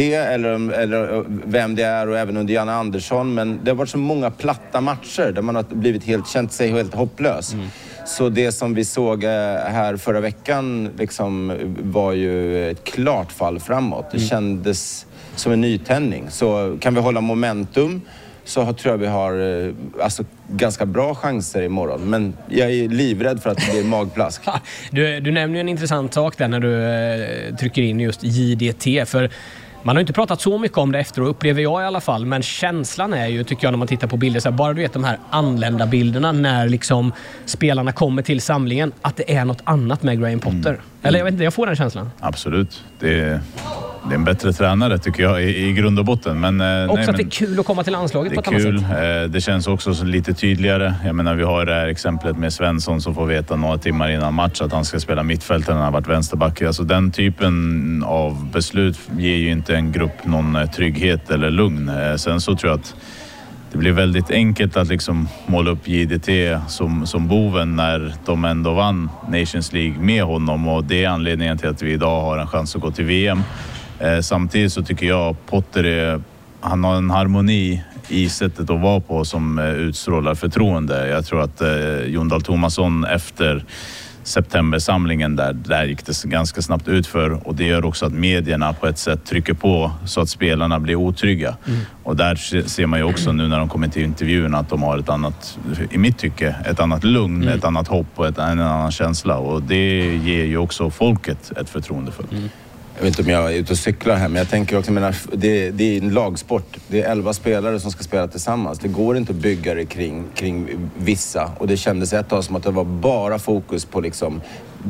eller vem det är, och även under Janne Andersson, men det har varit så många platta matcher där man har känt sig helt hopplös. Så det som vi såg här förra veckan liksom, var ju ett klart fall framåt. Det kändes som en nytändning. Så kan vi hålla momentum, så tror jag vi har ganska bra chanser imorgon. Men jag är livrädd för att det blir magplask. Du nämner ju en intressant sak där när du trycker in just JDT. För man har inte pratat så mycket om det efter, och upplever jag i alla fall. Men känslan är ju, tycker jag, när man tittar på bilder, så här, bara du vet de här anlända bilderna när liksom spelarna kommer till samlingen, att det är något annat med Graham Potter. Eller jag vet inte, jag får den känslan. Absolut. Det är en bättre tränare tycker jag i grund och botten. Men, att det är kul att komma till landslaget på ett annat sätt. Det känns också så lite tydligare. Jag menar, vi har det här exemplet med Svensson som får veta några timmar innan match att han ska spela mittfältare när han har varit vänsterback. Alltså den typen av beslut ger ju inte en grupp någon trygghet eller lugn. Sen så tror jag att det blir väldigt enkelt att liksom måla upp JDT som boven när de ändå vann Nations League med honom, och det är anledningen till att vi idag har en chans att gå till VM. Samtidigt så tycker jag Potter han har en harmoni i sättet att vara på som utstrålar förtroende. Jag tror att Jon Dahl Tomasson efter septembersamlingen där gick det ganska snabbt utför, och det gör också att medierna på ett sätt trycker på så att spelarna blir otrygga. Och där ser man ju också nu när de kommer till intervjuerna att de har ett annat, i mitt tycke, ett annat lugn, ett annat hopp och en annan känsla, och det ger ju också folket ett förtroende för. Jag vet inte om jag är ute och cyklar här, men jag tänker också, det är en lagsport. Det är 11 spelare som ska spela tillsammans. Det går inte att bygga det kring vissa. Och det kändes ett tag som att det var bara fokus på liksom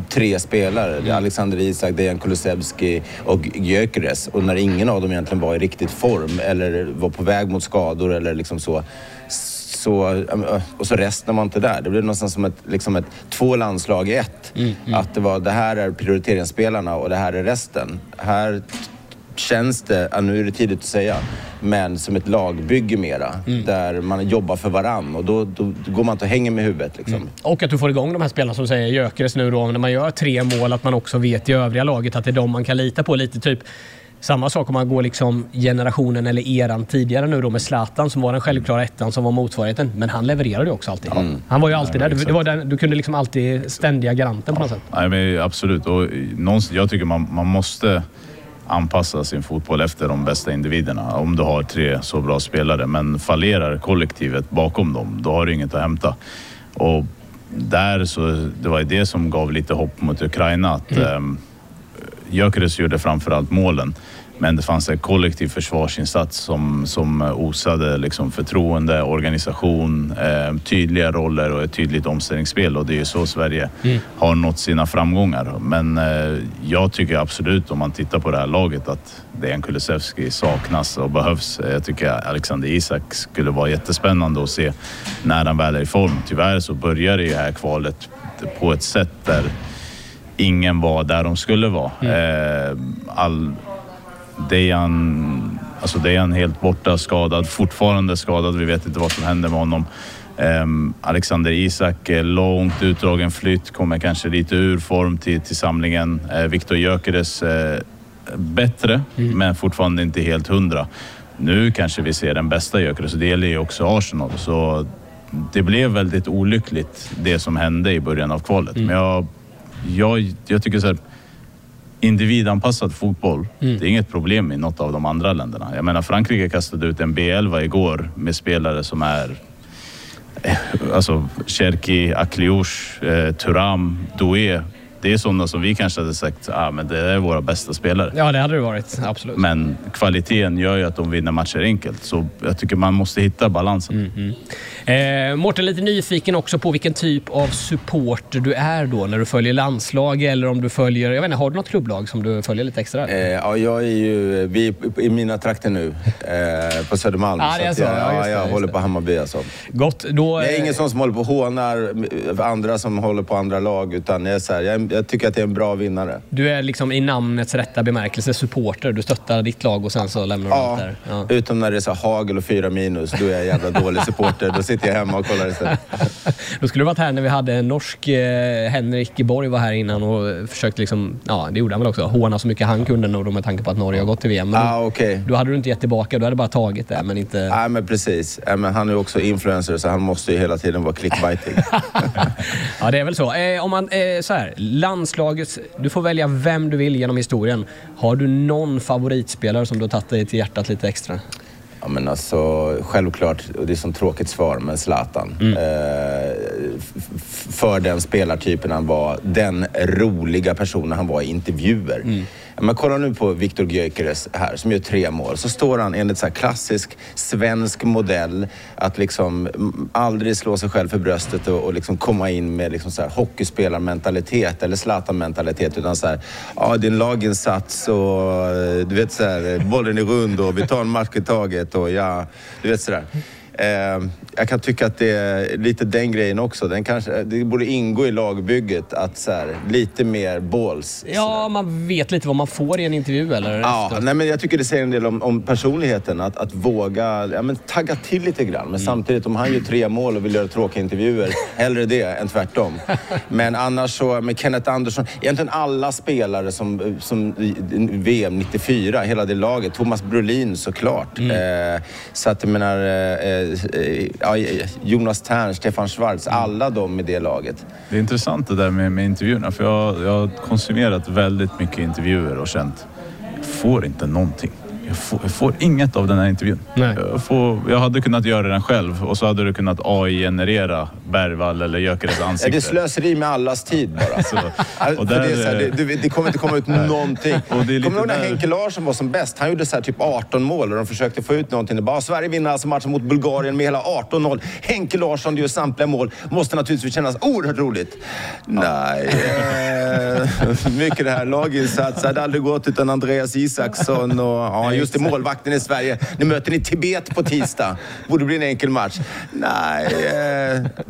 3 spelare. Det är Alexander Isak, Dejan Kulusevski och Gyökeres. Och när ingen av dem egentligen var i riktigt form eller var på väg mot skador eller liksom så, och så resten var inte där. Det blev någonstans som ett 2 landslag i 1. Att det här är prioriteringsspelarna och det här är resten. Här känns det, nu är det tidigt att säga, men som ett lagbygge mera. Där man jobbar för varann och då går man inte och hänger med huvudet liksom. Och att du får igång de här spelarna som säger Gyökeres nu då, när man gör 3 mål, att man också vet i övriga laget att det är de man kan lita på lite typ. Samma sak om man går liksom generationen eller eran tidigare nu då med Zlatan som var den självklara ettan som var motsvarigheten. Men han levererade ju också alltid. Han var ju alltid där. Det var du kunde liksom alltid ständiga garanten på något sätt. Nej, men absolut. Och jag tycker man måste anpassa sin fotboll efter de bästa individerna. Om du har 3 så bra spelare, men fallerar kollektivet bakom dem, då har du inget att hämta. Och där så, det var det som gav lite hopp mot Ukraina att Gyökeres gjorde framförallt målen, men det fanns en kollektiv försvarsinsats som osade liksom förtroende, organisation, tydliga roller och ett tydligt omställningsspel, och det är ju så Sverige har nått sina framgångar. Men jag tycker absolut, om man tittar på det här laget, att Dejan Kulusevski saknas och behövs. Jag tycker Alexander Isak skulle vara jättespännande att se när han väl är i form. Tyvärr så börjar det här kvalet på ett sätt där ingen var där de skulle vara. Dejan helt borta, skadad, fortfarande skadad. Vi vet inte vad som händer med honom. Alexander Isak är långt utdragen flytt, kommer kanske lite ur form till samlingen. Viktor Gyökeres bättre, men fortfarande inte helt 100. Nu kanske vi ser den bästa Gyökeres, och det gäller ju också Arsenal. Så det blev väldigt olyckligt det som hände i början av kvalet. Men jag tycker så här, individanpassad fotboll, det är inget problem i något av de andra länderna. Jag menar, Frankrike kastade ut en B11 igår med spelare som är Cherki, Akliouche, Thuram, Doué. Det är sådana som vi kanske hade sagt, men det är våra bästa spelare. Ja, det hade det varit, absolut. Men kvaliteten gör ju att de vinner matcher enkelt. Så jag tycker man måste hitta balansen. Mårten, lite nyfiken också på vilken typ av supporter du är då när du följer landslag, eller om du följer, jag vet inte, har du något klubblag som du följer lite extra? Ja, jag är ju i mina trakter nu på Södermalm. Det är så. Jag håller på Hammarby alltså. Gott, då... Jag är ingen sån som håller på hånar andra som håller på andra lag, utan jag är så här, jag tycker att det är en bra vinnare. Du är liksom i namnets rätta bemärkelse supporter. Du stöttar ditt lag och sen så lämnar du allt där. Ja, utom när det är så hagel och 4 minus. Då är jag jävla dålig supporter. Då sitter jag hemma och kollar istället. Då skulle du varit här när vi hade en norsk Henrik Borg var här innan och försökte liksom, det gjorde han väl också, håna så mycket han kunde nog med tanke på att Norge har gått till VM. Men då hade du inte gett tillbaka, du hade bara tagit det, men inte... Nej, men precis. Men han är ju också influencer, så han måste ju hela tiden vara clickbaiting. Ja, det är väl så. Om man, så här, landslaget, du får välja vem du vill genom historien. Har du någon favoritspelare som du har tagit dig till hjärtat lite extra? Ja, men alltså, självklart, och det är som tråkigt svar, men Zlatan. För den spelartypen han var, den roliga personen han var i intervjuer. Men kolla nu på Viktor Gyökeres här som gör 3 mål. Så står han enligt så här klassisk svensk modell att liksom aldrig slå sig själv för bröstet och liksom komma in med liksom så här hockeyspelarmentalitet eller Zlatan-mentalitet, utan så här, det är en laginsats och du vet så här, bollen är rund och vi tar en match i taget och du vet så där. Jag kan tycka att det är lite den grejen också. Det borde ingå i lagbygget att så här, lite mer balls. Ja, man vet lite vad man får i en intervju eller? Nej, men jag tycker det säger en del om personligheten. Att våga tagga till lite grann. Men samtidigt, om han gör 3 mål och vill göra tråkiga intervjuer, hellre det än tvärtom. Men annars så, med Kenneth Andersson, egentligen alla spelare som VM 94, hela det laget. Thomas Brolin såklart. Så att jag menar... Jonas Tern, Stefan Schwarz, alla de i det laget. Det är intressant det där med intervjuerna, för jag har konsumerat väldigt mycket intervjuer och känt, jag får inte någonting. Jag får inget av den här intervjun. Jag hade kunnat göra den själv och så hade du kunnat AI-generera Bergvall eller Gyökeres ansikte. Det slöseri med allas tid bara. Och det kommer inte komma ut någonting. Kommer du ihåg när Henke Larsson var som bäst? Han gjorde så här typ 18 mål och de försökte få ut någonting. Bara, Sverige vinner alltså matchen mot Bulgarien med hela 18-0. Henke Larsson gör samtliga mål. Måste naturligtvis kännas oerhört roligt. Nej. Mycket det här laginsats hade aldrig gått utan Andreas Isaksson och just det, målvakten i Sverige. Nu möter ni Tibet på tisdag. Borde bli en enkel match. Nej,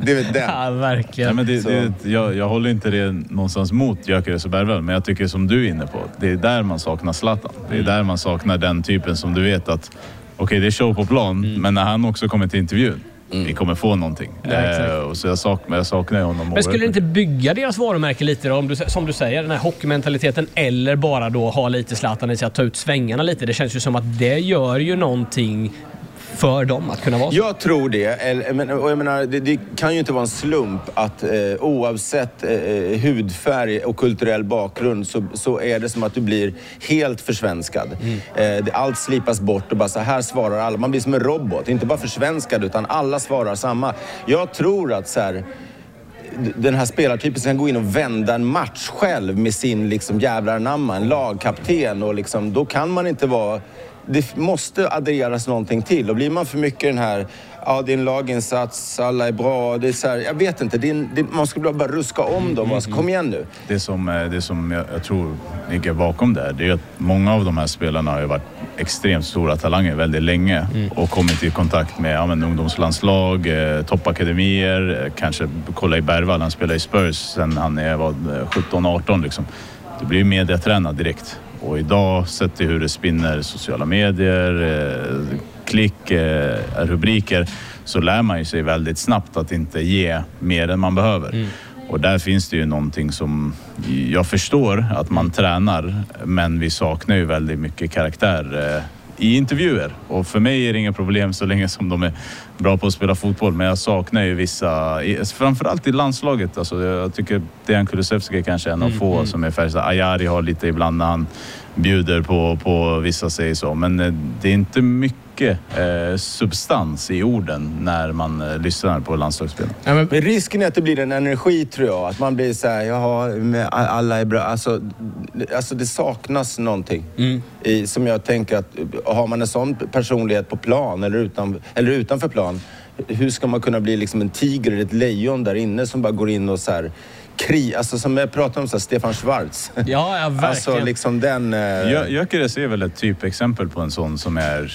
Det är väl den. Ja, verkligen. Nej, men jag håller inte det någonstans mot Gyökeres och Bergvall, men jag tycker som du är inne på, det är där man saknar Zlatan. Det är där man saknar den typen som du vet att okej, det är show på plan, men när han också kommer till intervjun, vi kommer få någonting. Och så jag saknar honom. Men skulle det inte bygga deras varumärke lite då, om du, som du säger, den här hockeymentaliteten, eller bara då ha lite Zlatan i sig, att ta ut svängarna lite? Det känns ju som att det gör ju någonting för dem att kunna vara så. Jag tror det. Och jag menar, det kan ju inte vara en slump att oavsett hudfärg och kulturell bakgrund så är det som att du blir helt försvenskad. Allt slipas bort och bara så här svarar alla. Man blir som en robot. Inte bara försvenskad utan alla svarar samma. Jag tror att så här, den här spelartypen kan gå in och vända en match själv med sin liksom jävlar anamma, en lagkapten, och liksom, då kan man inte vara... Det måste adderas någonting till. Och blir man för mycket den här, ja, det är en laginsats, alla är bra, det är så här, jag vet inte, man ska bara ruska om dem. Alltså, kom igen nu. Det som jag tror ligger bakom det är att många av de här spelarna har ju varit extremt stora talanger väldigt länge och kommit i kontakt med ungdomslandslag, toppakademier, kanske kolla i Bergvall, han spelar i Spurs sen han var 17-18 liksom. Det blir ju mediatränad direkt. Och idag, sett till hur det spinner sociala medier, klick, rubriker, så lär man ju sig väldigt snabbt att inte ge mer än man behöver. Och där finns det ju någonting som jag förstår att man tränar, men vi saknar ju väldigt mycket karaktär i intervjuer. Och för mig är det inga problem så länge som de är bra på att spela fotboll. Men jag saknar ju vissa, framförallt i landslaget. Alltså, jag tycker Dejan Kulusevski kanske är en av få som är färdig. Ajari har lite ibland när han bjuder på vissa säger så. Men det är inte mycket substans i orden när man lyssnar på landslagsspel. Ja, men risken är att det blir en energi, tror jag. Att man blir så här, jaha, alla är bra. Alltså det saknas någonting. Som jag tänker att har man en sån personlighet på plan eller utanför plan, hur ska man kunna bli liksom en tiger eller ett lejon där inne som bara går in och så här alltså som jag pratade om, så här, Stefan Schwarz. Ja, verkligen. Alltså liksom den... Gyökeres är väl ett typexempel på en sån som är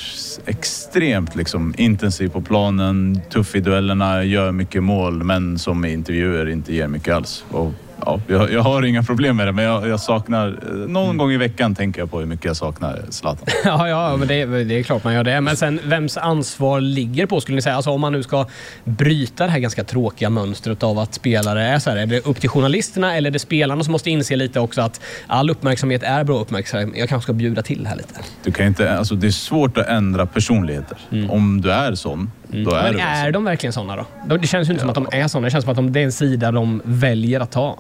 extremt liksom intensiv på planen, tuff i duellerna, gör mycket mål, men som i intervjuer inte ger mycket alls. Och ja, jag har inga problem med det, men jag saknar... Någon gång i veckan tänker jag på hur mycket jag saknar Zlatan. Ja, men det är klart man gör det. Men sen, vems ansvar ligger på, skulle ni säga? Alltså om man nu ska bryta det här ganska tråkiga mönstret av att spelare är så här. Är det upp till journalisterna eller är det spelarna som måste inse lite också att all uppmärksamhet är bra uppmärksamhet? Jag kanske ska bjuda till här lite. Du kan inte... Alltså det är svårt att ändra personligheter. Om du är sån, då är men du är de verkligen såna då? Det känns ju inte som att de är såna. Det känns som att det är en sida de väljer att ta.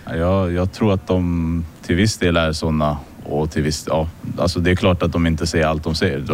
Jag tror att de till viss del är såna, och till viss, ja, alltså det är klart att de inte säger allt de säger.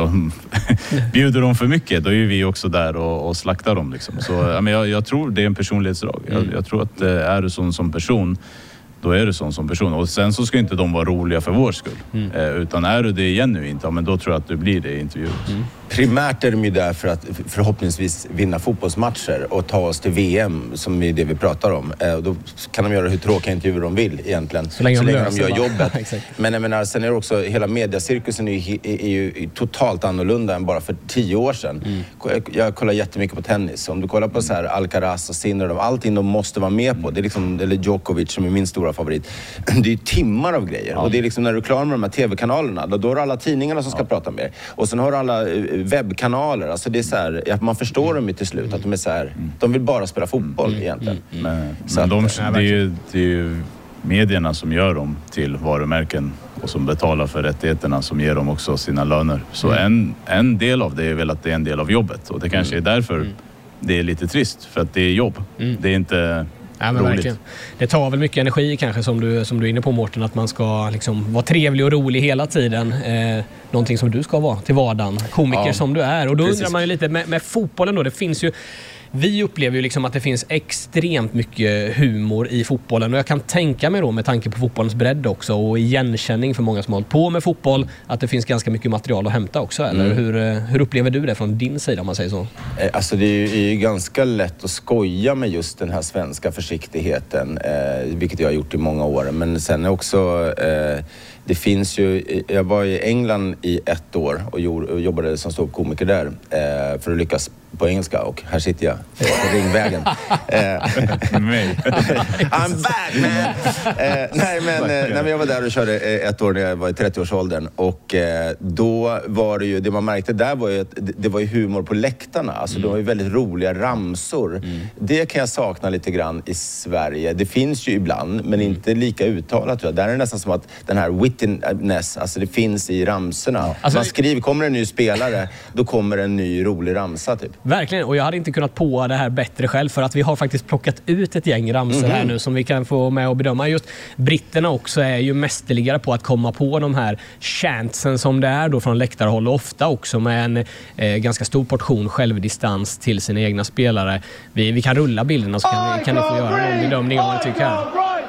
Bjuder de för mycket, då är vi också där och slaktar dem liksom. Så ja, men jag tror det är en personlighetsdrag. Jag tror att är du sån som person, då är du sån som person. Och sen så ska inte de vara roliga för vår skull. Utan är du det genuint, ja, men då tror jag att du blir det i intervjuer. Primärt är de ju där för att förhoppningsvis vinna fotbollsmatcher och ta oss till VM, som är det vi pratar om. Och då kan de göra hur tråkiga intervjuer de vill egentligen. Så länge de gör jobbet. Men jag menar, sen är det också, hela mediacirkusen är ju totalt annorlunda än bara för 10 år sedan. Jag kollar jättemycket på tennis. Om du kollar på så här Alcaraz och Sinner, allting de måste vara med på. Det är liksom, eller Djokovic som är min stora favorit. Det är timmar av grejer. Och det är liksom när du är klar med de här tv-kanalerna, då har du alla tidningarna som ska prata med. Och sen har du alla webbkanaler. Alltså det är så här, att man förstår dem till slut. Att de är så här, de vill bara spela fotboll egentligen. Men det är ju medierna som gör dem till varumärken och som betalar för rättigheterna, som ger dem också sina löner. Så en del av det är väl att det är en del av jobbet. Och det kanske är därför det är lite trist. För att det är jobb. Det är inte... Ja, men verkligen. Det tar väl mycket energi kanske, som du är inne på, Mårten, att man ska liksom vara trevlig och rolig hela tiden. Någonting som du ska vara till vardagen. Komiker som du är. Och då undrar man ju lite med fotbollen då. Det finns ju... Vi upplever ju liksom att det finns extremt mycket humor i fotbollen, och jag kan tänka mig då, med tanke på fotbollens bredd också och igenkänning för många som har hållit på med fotboll, att det finns ganska mycket material att hämta också, eller hur upplever du det från din sida, om man säger så? Alltså det är ju ganska lätt att skoja med just den här svenska försiktigheten, vilket jag har gjort i många år, men sen är också det finns ju, jag var i England i 1 år och jobbade som ståuppkomiker där för att lyckas på engelska, och här sitter jag på Ringvägen. I'm back, man! Nej, men jag var där och körde 1 år när jag var i 30-årsåldern, och då var det ju, det man märkte där var ju att det var ju humor på läktarna. Alltså det var ju väldigt roliga ramsor. Det kan jag sakna lite grann i Sverige. Det finns ju ibland, men inte lika uttalat, tror jag. Där är det nästan som att den här wittiness, alltså det finns i ramsorna. Alltså, man skriver, kommer en ny spelare, då kommer en ny rolig ramsa typ. Verkligen, och jag hade inte kunnat på det här bättre själv, för att vi har faktiskt plockat ut ett gäng ramsor här nu som vi kan få med och bedöma. Just britterna också är ju mästerligare på att komma på de här chantsen som det är då från läktarhåll, och ofta också med en ganska stor portion självdistans till sina egna spelare. Vi kan rulla bilderna, så kan ni få göra någon bedömning av vad ni tycker här.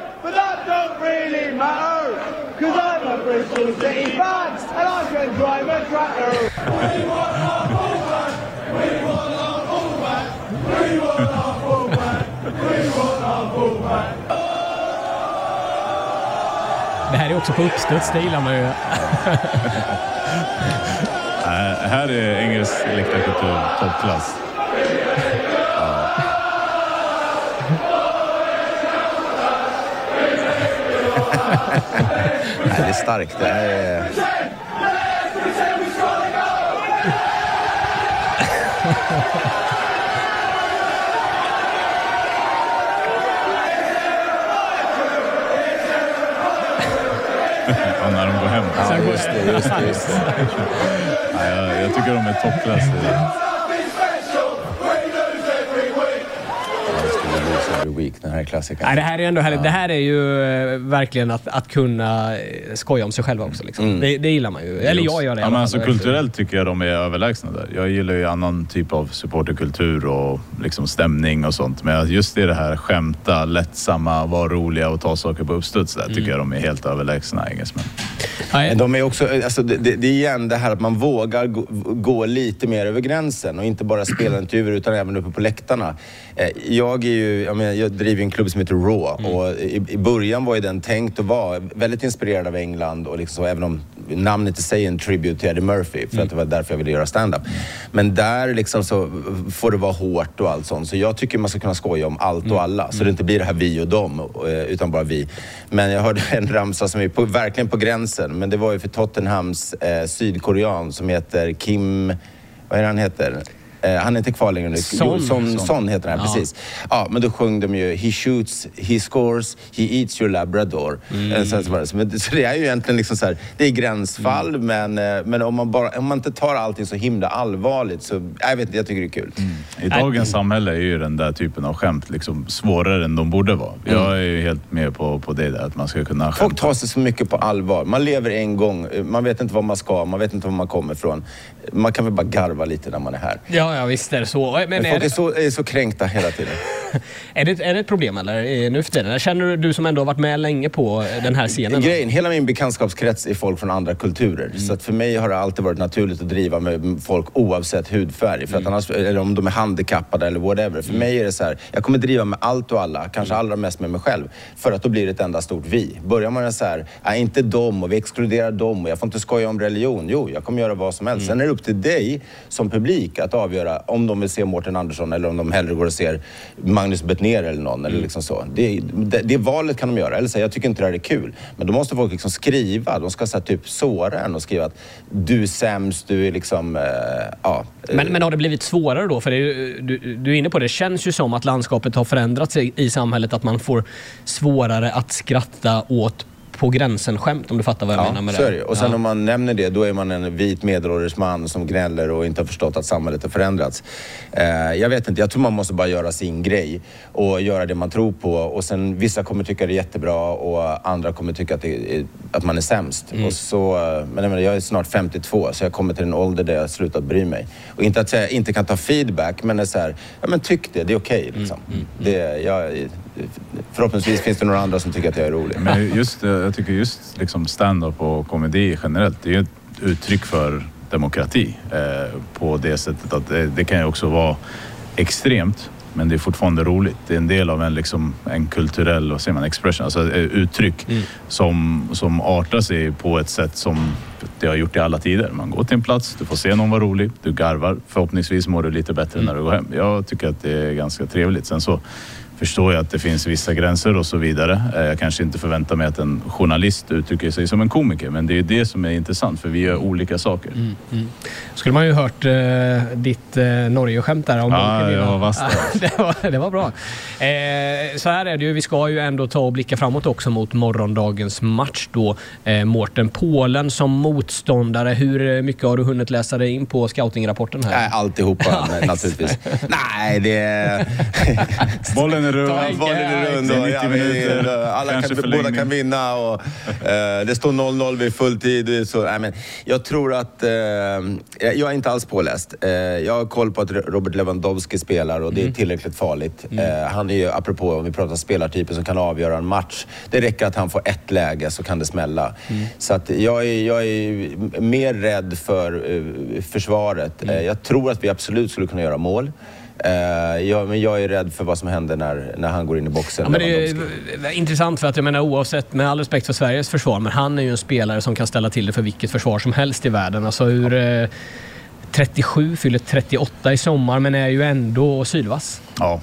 Det här är också på uppstuds, det gillar man ju. Här är engelsk läktarkultur toppklass. Nej, det är starkt. Det här är... När de går hem. Ja, just det. Ja, jag tycker de är toppklass. Den här klassiken. Nej, det här är ändå härligt. Det här är ju verkligen att kunna skoja om sig själva också. Liksom. Det gillar man ju. Eller jag gör det. Ja, men alltså, kulturellt tycker jag de är överlägsna där. Jag gillar ju annan typ av supporterkultur och liksom stämning och sånt. Men just det här skämta, lättsamma, vara roliga och ta saker på uppstuds där tycker jag de är helt överlägsna engelsmän. De är också, alltså det är igen det här att man vågar gå lite mer över gränsen och inte bara spela intervjuer utan även uppe på läktarna. Jag driver en klubb som heter Raw och i början var ju den tänkt att vara väldigt inspirerad av England och liksom så, även om namnet i sig är en tribute till Eddie Murphy för att det var därför jag ville göra stand-up. Men där liksom så får det vara hårt och allt sånt. Så jag tycker man ska kunna skoja om allt och alla så det inte blir det här vi och dem utan bara vi. Men jag hörde en ramsa som är verkligen på gränsen, men det var ju för Tottenhams sydkorean som heter Kim, vad är han heter? Han är inte kvar längre nu. Son heter han, precis. Ja, men då sjöng de ju He shoots, he scores, he eats your labrador. Så det är ju egentligen liksom så här, det är gränsfall, men om man inte tar allting så himla allvarligt så, jag tycker det är kul. I dagens samhälle är ju den där typen av skämt liksom svårare än de borde vara. Jag är ju helt med på det där, att man ska kunna skämta. Folk tar sig så mycket på allvar. Man lever en gång, man vet inte vad man ska, man vet inte var man kommer ifrån. Man kan väl bara garva lite när man är här. Ja, visst är det så. Men folk är så kränkta hela tiden. Är det ett problem eller nu för tiden? Känner du som ändå har varit med länge på den här scenen? Grejen, hela min bekantskapskrets är folk från andra kulturer. Så att för mig har det alltid varit naturligt att driva med folk oavsett hudfärg. För att annars, eller om de är handikappade eller whatever. För mig är det så här, jag kommer driva med allt och alla. Kanske allra mest med mig själv. För att då blir det ett enda stort vi. Börjar man så här, inte dem och vi exkluderar dem och jag får inte skoja om religion. Jo, jag kommer göra vad som helst. Sen är det upp till dig som publik att avgöra om de vill se Mårten Andersson eller om de hellre går och ser Magnus Bettner eller någon eller liksom så. Det valet kan de göra. Eller så jag tycker inte det här är kul. Men då måste folk liksom skriva. De ska så här, typ såra en och skriva att du är sämst, du är liksom Men har det blivit svårare då? För du är inne på det. Det känns ju som att landskapet har förändrats i samhället, att man får svårare att skratta åt på gränsen skämt, om du fattar vad jag menar med det. Så är det. Och sen om man nämner det, då är man en vit medelålders man som gnäller och inte har förstått att samhället har förändrats. Jag vet inte, jag tror man måste bara göra sin grej och göra det man tror på. Och sen vissa kommer tycka det är jättebra och andra kommer tycka att man är sämst. Och så, men jag är snart 52 så jag kommer till en ålder där jag slutat bry mig. Och inte att jag inte kan ta feedback, men det är så här, men tyck det är okej liksom. Förhoppningsvis finns det några andra som tycker att jag är rolig. Men jag tycker just liksom stand-up och komedi generellt, det är ju ett uttryck för demokrati på det sättet att det kan ju också vara extremt Men det är fortfarande roligt. Det är en del av en kulturell, vad säger man, expression, alltså uttryck som artar sig på ett sätt som det har gjort i alla tider. Man går till en plats, du får se någon vara rolig, du garvar. Förhoppningsvis mår du lite bättre när du går hem. Jag tycker att det är ganska trevligt. Sen så förstår jag att det finns vissa gränser och så vidare. Jag kanske inte förväntar mig att en journalist uttrycker sig som en komiker, men det är det som är intressant, för vi gör olika saker. Skulle man ju hört ditt Norge-skämt där om jag var vass det var bra. Så här är det ju, vi ska ju ändå ta och blicka framåt också mot morgondagens match då. Mårten, Polen som motståndare. Hur mycket har du hunnit läsa dig in på scoutingrapporten här? Nej, alltihopa naturligtvis. Nej, det är... Bollen är rund. Alla båda kan vinna och det står 0-0 vid full tid. Så, men jag tror att jag är inte alls påläst. Jag har koll på att Robert Lewandowski spelar och det är tillräckligt farligt. Han är ju, apropå om vi pratar spelartyper som kan avgöra en match, det räcker att han får ett läge så kan det smälla. Så att jag är mer rädd för försvaret. Jag tror att vi absolut skulle kunna göra mål. Men jag är rädd för vad som händer när han går in i boxen. Ja, men det är intressant, för att jag menar, oavsett, med all respekt för Sveriges försvar, men han är ju en spelare som kan ställa till det för vilket försvar som helst i världen. Alltså hur 37, fyller 38 i sommar, men är ju ändå sylvass. Ja,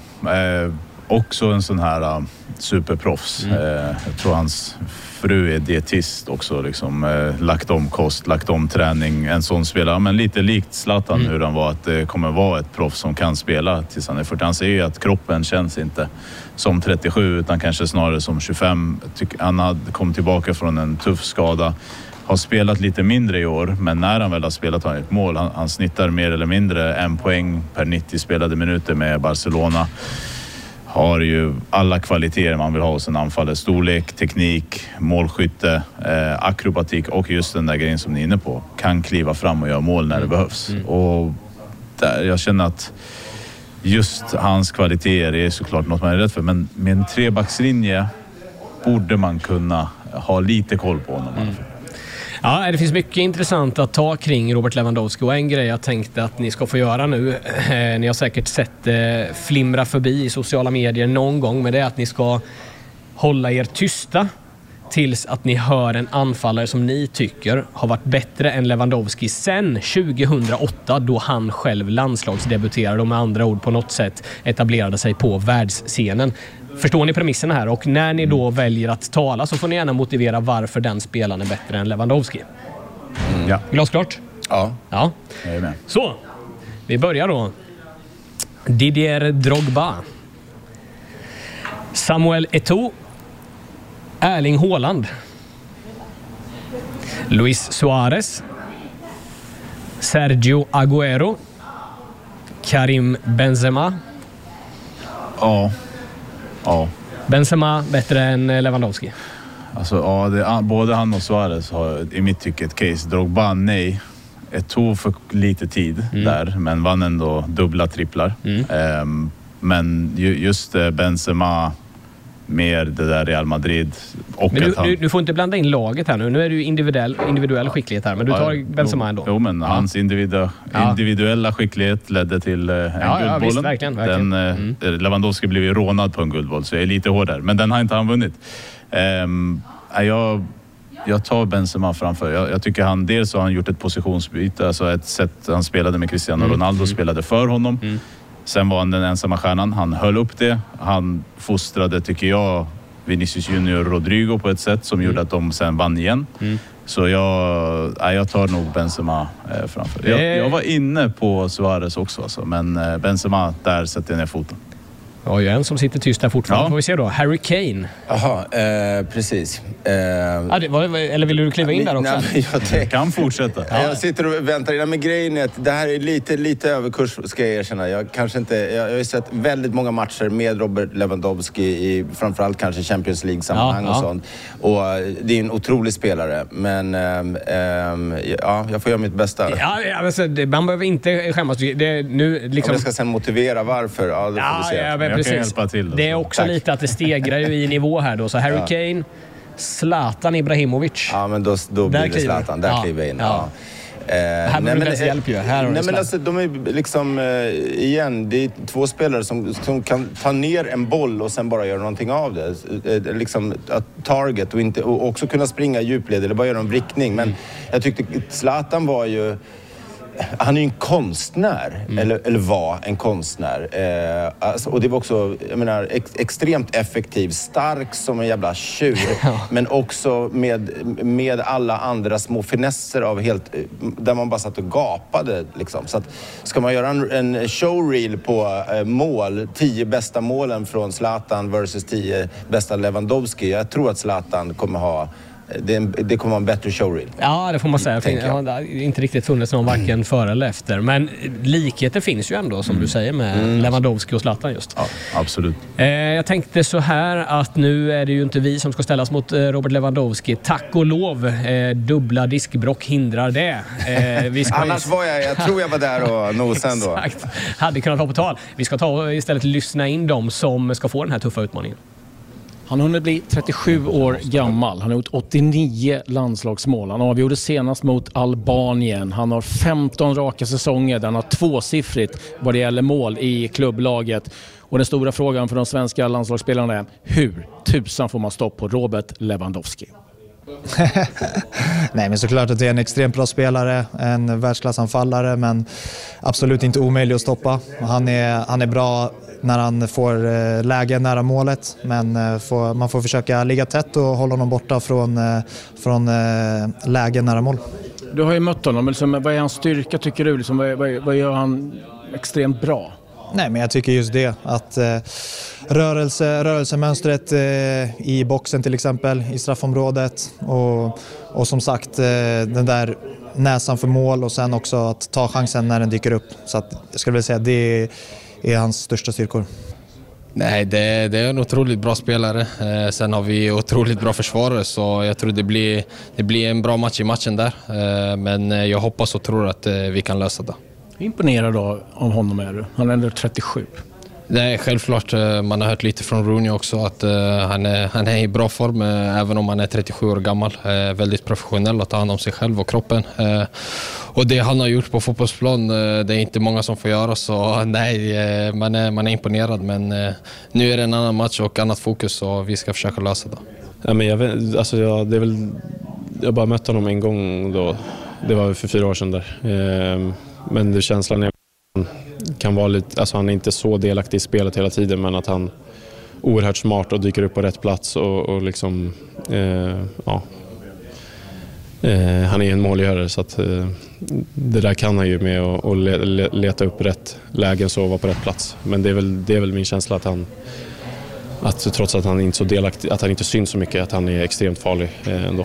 också en sån här superproffs. Jag tror hans fru är dietist också, lagt om kost, lagt om träning. En sån spelare, men lite likt Zlatan hur han var, att det kommer vara ett proffs som kan spela tills han är 40. Han säger ju att kroppen känns inte som 37 utan kanske snarare som 25. Han hade kommit tillbaka från en tuff skada. Har spelat lite mindre i år, men när han väl har spelat har han ett mål. Han snittar mer eller mindre 1 poäng per 90 spelade minuter med Barcelona. Har ju alla kvaliteter man vill ha hos en anfallare. Storlek, teknik, målskytte, akrobatik och just den där grejen som ni är inne på. Kan kliva fram och göra mål när det behövs. Och där, jag känner att just hans kvaliteter är såklart något man är rädd för. Men med en trebackslinje borde man kunna ha lite koll på honom. Ja, det finns mycket intressant att ta kring Robert Lewandowski, och en grej jag tänkte att ni ska få göra nu, ni har säkert sett flimra förbi i sociala medier någon gång, men det är att ni ska hålla er tysta tills att ni hör en anfallare som ni tycker har varit bättre än Lewandowski sedan 2008, då han själv landslagsdebuterade och med andra ord på något sätt etablerade sig på världsscenen. Förstår ni premissen här? Och när ni då väljer att tala så får ni gärna motivera varför den spelaren är bättre än Lewandowski. Ja. Glasklart? Ja. Ja. Jag är med. Så, vi börjar då. Didier Drogba, Samuel Eto'o, Erling Haaland, Luis Suarez, Sergio Agüero, Karim Benzema. Ja. Benzema bättre än Lewandowski. Alltså, både han och Suarez har i mitt tycke ett case. Drogba, nej. Eto'o för lite tid där, men vann ändå dubbla tripplar. Men just Benzema, mer det där Real Madrid. Och men du får inte blanda in laget här nu. Nu är det ju individuell skicklighet här, men du tar Benzema ändå. Jo, men hans individuella skicklighet ledde till en guldbollen. Visst, verkligen. Lewandowski blev ju rånad på en guldboll, så jag är lite hårdare. Men den har inte han vunnit. Jag tar Benzema framför. Jag tycker han, dels har han gjort ett positionsbyte, alltså ett sätt han spelade med Cristiano Ronaldo, spelade för honom. Sen var han den ensamma stjärnan. Han höll upp det. Han fostrade, tycker jag, Vinicius Junior Rodrigo på ett sätt som gjorde att de sen vann igen. Så jag tar nog Benzema framför. Jag var inne på Suarez också, alltså, men Benzema, där sätter jag ner foten. Ja, en som sitter tyst där fortfarande. Får vi se då. Harry Kane. Jaha, precis. Eller vill du kliva in där också? Jag kan fortsätta. Jag sitter och väntar. Men grejen är att det här är lite överkurs, ska jag erkänna. Jag har ju sett väldigt många matcher med Robert Lewandowski i framförallt kanske Champions League-sammanhang och sånt. Och det är en otrolig spelare. Men jag får göra mitt bästa. Man behöver inte skämmas. Om jag ska sen motivera varför, det får vi se. Jag kan hjälpa till. Det är också lite att det stegrar ju i nivå här då. Så Harry Kane, Zlatan Ibrahimovic. Ja, men då blir det Zlatan. Där kliver in. Här behöver du hjälp ju. De är liksom, igen, det är två spelare som kan ta ner en boll och sen bara göra någonting av det. Liksom att target och också kunna springa djupled eller bara göra en vrickning. Men jag tyckte Zlatan var ju... Han är ju en konstnär, eller var en konstnär. Alltså, och det var också, jag menar, extremt effektiv, stark som en jävla tjur. Men också med alla andra små finesser av där man bara satt och gapade. Liksom. Så att, ska man göra en showreel på 10 bästa målen från Zlatan versus 10 bästa Lewandowski. Jag tror att Zlatan kommer ha... Det kommer vara en bättre showreel. Ja, det får man säga. Det har inte riktigt funnits någon varken före eller efter. Men likheter finns ju ändå, som du säger, med Lewandowski och Zlatan just. Ja, absolut. Jag tänkte så här att nu är det ju inte vi som ska ställas mot Robert Lewandowski. Tack och lov, dubbla diskbrock hindrar det. Annars var jag tror jag var där och nosade ändå. Exakt. Hade kunnat vara på tal. Vi ska ta och istället lyssna in dem som ska få den här tuffa utmaningen. Han hunnit bli 37 år gammal. Han har gjort 89 landslagsmål. Han avgjorde senast mot Albanien. Han har 15 raka säsonger där han har 2-siffrigt vad det gäller mål i klubblaget. Och den stora frågan för de svenska landslagsspelarna är: hur tusan får man stopp på Robert Lewandowski? Nej, men såklart att det är en extremt bra spelare, en världsklassanfallare, men absolut inte omöjlig att stoppa. Han är bra när han får läge nära målet, men man får försöka ligga tätt och hålla honom borta från läge nära mål. Du har ju mött honom, liksom, vad är hans styrka tycker du? Liksom, vad gör han extremt bra? Nej, men jag tycker just det, att rörelsemönstret i boxen till exempel, i straffområdet och som sagt den där näsan för mål och sen också att ta chansen när den dyker upp. Så att jag skulle vilja säga att det är hans största styrkor. Nej, det är en otroligt bra spelare. Sen har vi otroligt bra försvarare, så jag tror det blir en bra match i matchen där. Men jag hoppas och tror att vi kan lösa det. Hur imponerad då av honom är du? Han är ändå 37. Nej, självklart. Man har hört lite från Rooney också att han är i bra form även om han är 37 år gammal. Väldigt professionell att ta hand om sig själv och kroppen. Och det han har gjort på fotbollsplan, det är inte många som får göra, så nej, man är imponerad. Men nu är det en annan match och annat fokus, och vi ska försöka lösa det. Ja, men jag bara mötte honom en gång då. Det var för 4 år sedan där. Men det känslan är kan vara lite, alltså han är inte så delaktig i spelet hela tiden, men att han oerhört smart och dyker upp på rätt plats och liksom han är en målgörare, så att det där kan han ju med att leta upp rätt lägen så och vara på rätt plats. Men det är väl min känsla att trots att han inte är så delaktig, att han inte syns så mycket, att han är extremt farlig ändå.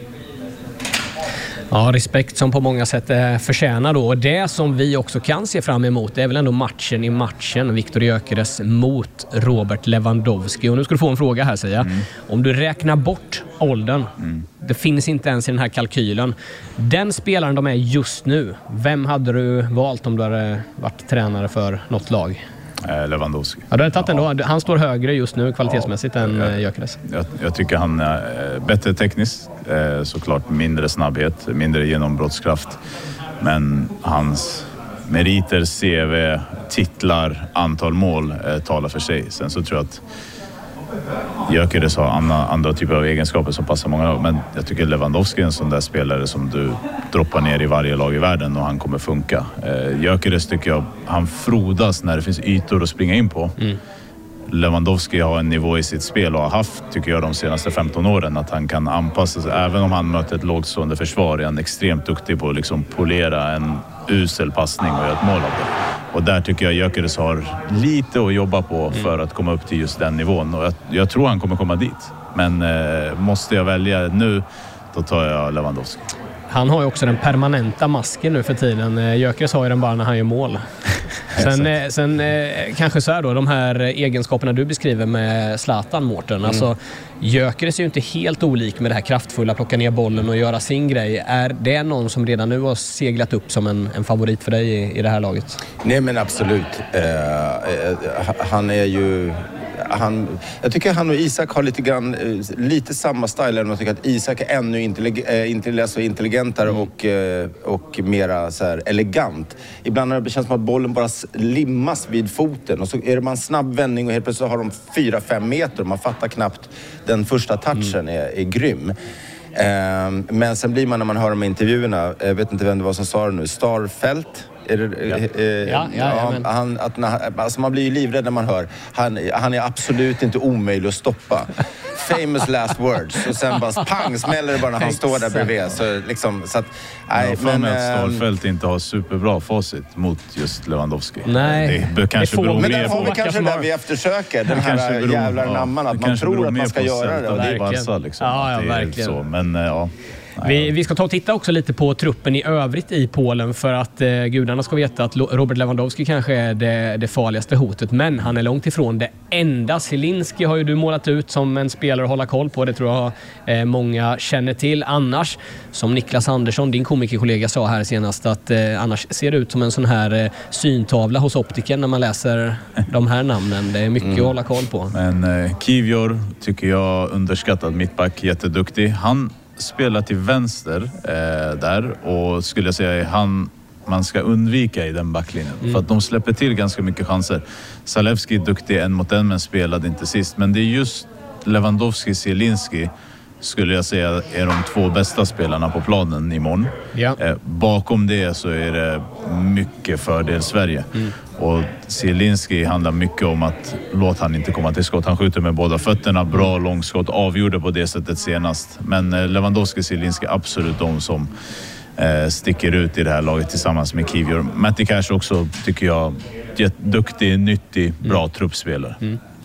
Ja, respekt som på många sätt förtjänar då. Och det som vi också kan se fram emot, det är väl ändå matchen i matchen. Viktor Gyökeres mot Robert Lewandowski. Och nu ska du få en fråga här, säger jag. Om du räknar bort åldern, det finns inte ens i den här kalkylen. Den spelaren de är just nu, vem hade du valt om du hade varit tränare för något lag? Lewandowski. Ja, du har tagit ändå. Han står högre just nu kvalitetsmässigt än Gyökeres. Jag tycker han är bättre tekniskt, såklart mindre snabbhet, mindre genombrottskraft. Men hans meriter, CV, titlar, antal mål talar för sig. Sen så tror jag att Gyökeres har andra typer av egenskaper som passar många lag. Men jag tycker Lewandowski är en sån där spelare som du droppar ner i varje lag i världen och han kommer funka. Gyökeres tycker jag, han frodas när det finns ytor att springa in på. Lewandowski har en nivå i sitt spel och har haft, tycker jag, de senaste 15 åren att han kan anpassa sig. Även om han möter ett lågstående försvar är han extremt duktig på att liksom polera en usel passning och göra ett mål av det. Och där tycker jag Gyökeres har lite att jobba på för att komma upp till just den nivån. Och jag tror han kommer komma dit. Men måste jag välja nu, då tar jag Lewandowski. Han har ju också den permanenta masken nu för tiden. Gyökeres har ju den bara när han gör mål. Sen kanske så här då, de här egenskaperna du beskriver med Zlatan, Mårten. Alltså, Gyökeres är ju inte helt olik med det här kraftfulla, plocka ner bollen och göra sin grej. Är det någon som redan nu har seglat upp som en favorit för dig i det här laget? Nej, men absolut. Han är ju jag tycker han och Isak har lite samma style, även om jag tycker att Isak är ännu intelligentare och mera så här elegant. Ibland när det känns som att bollen bara limmas vid foten och så är det bara en snabb vändning och helt plötsligt har de 4-5 meter och man fattar knappt den första touchen är grym. Men sen blir man, när man hör de intervjuerna, jag vet inte vem det var som sa det nu, Starfelt. Man blir ju livrädd när man hör han är absolut inte omöjlig att stoppa. Famous last words. Och sen bara pang, smäller det bara när han står där bredvid. Så liksom, så att, nej, men att Starfelt inte har superbra facit mot just Lewandowski. Nej. Det kanske beror men mer där har vi kanske där vi eftersöker. Den här jävlar namman, att man tror att man ska göra det. Och det är Barca liksom. Ja, det är verkligen. så. Men ja. Vi ska ta och titta också lite på truppen i övrigt i Polen, för att gudarna ska veta att Robert Lewandowski kanske är det farligaste hotet, men han är långt ifrån det enda. Zielinski har ju du målat ut som en spelare att hålla koll på, det tror jag många känner till. Annars, som Niklas Andersson, din komikerkollega, sa här senast, att annars ser det ut som en sån här syntavla hos optiken när man läser de här namnen. Det är mycket att hålla koll på. Men Kivior tycker jag underskattad mittback, jätteduktig. Han spelar till vänster där, och skulle jag säga man ska undvika i den backlinjen för att de släpper till ganska mycket chanser. Zalewski är duktig en mot en men spelade inte sist, men det är just Lewandowski och Zielinski skulle jag säga är de två bästa spelarna på planen imorgon. Ja. Bakom det så är det mycket fördel Sverige. Och Zielinski handlar mycket om att låta han inte komma till skott. Han skjuter med båda fötterna, bra långskott, avgjorde på det sättet senast. Men Lewandowski och Zielinski är absolut de som sticker ut i det här laget tillsammans med Kivior. Matti Cash också tycker jag duktig, nyttig, bra truppspelare.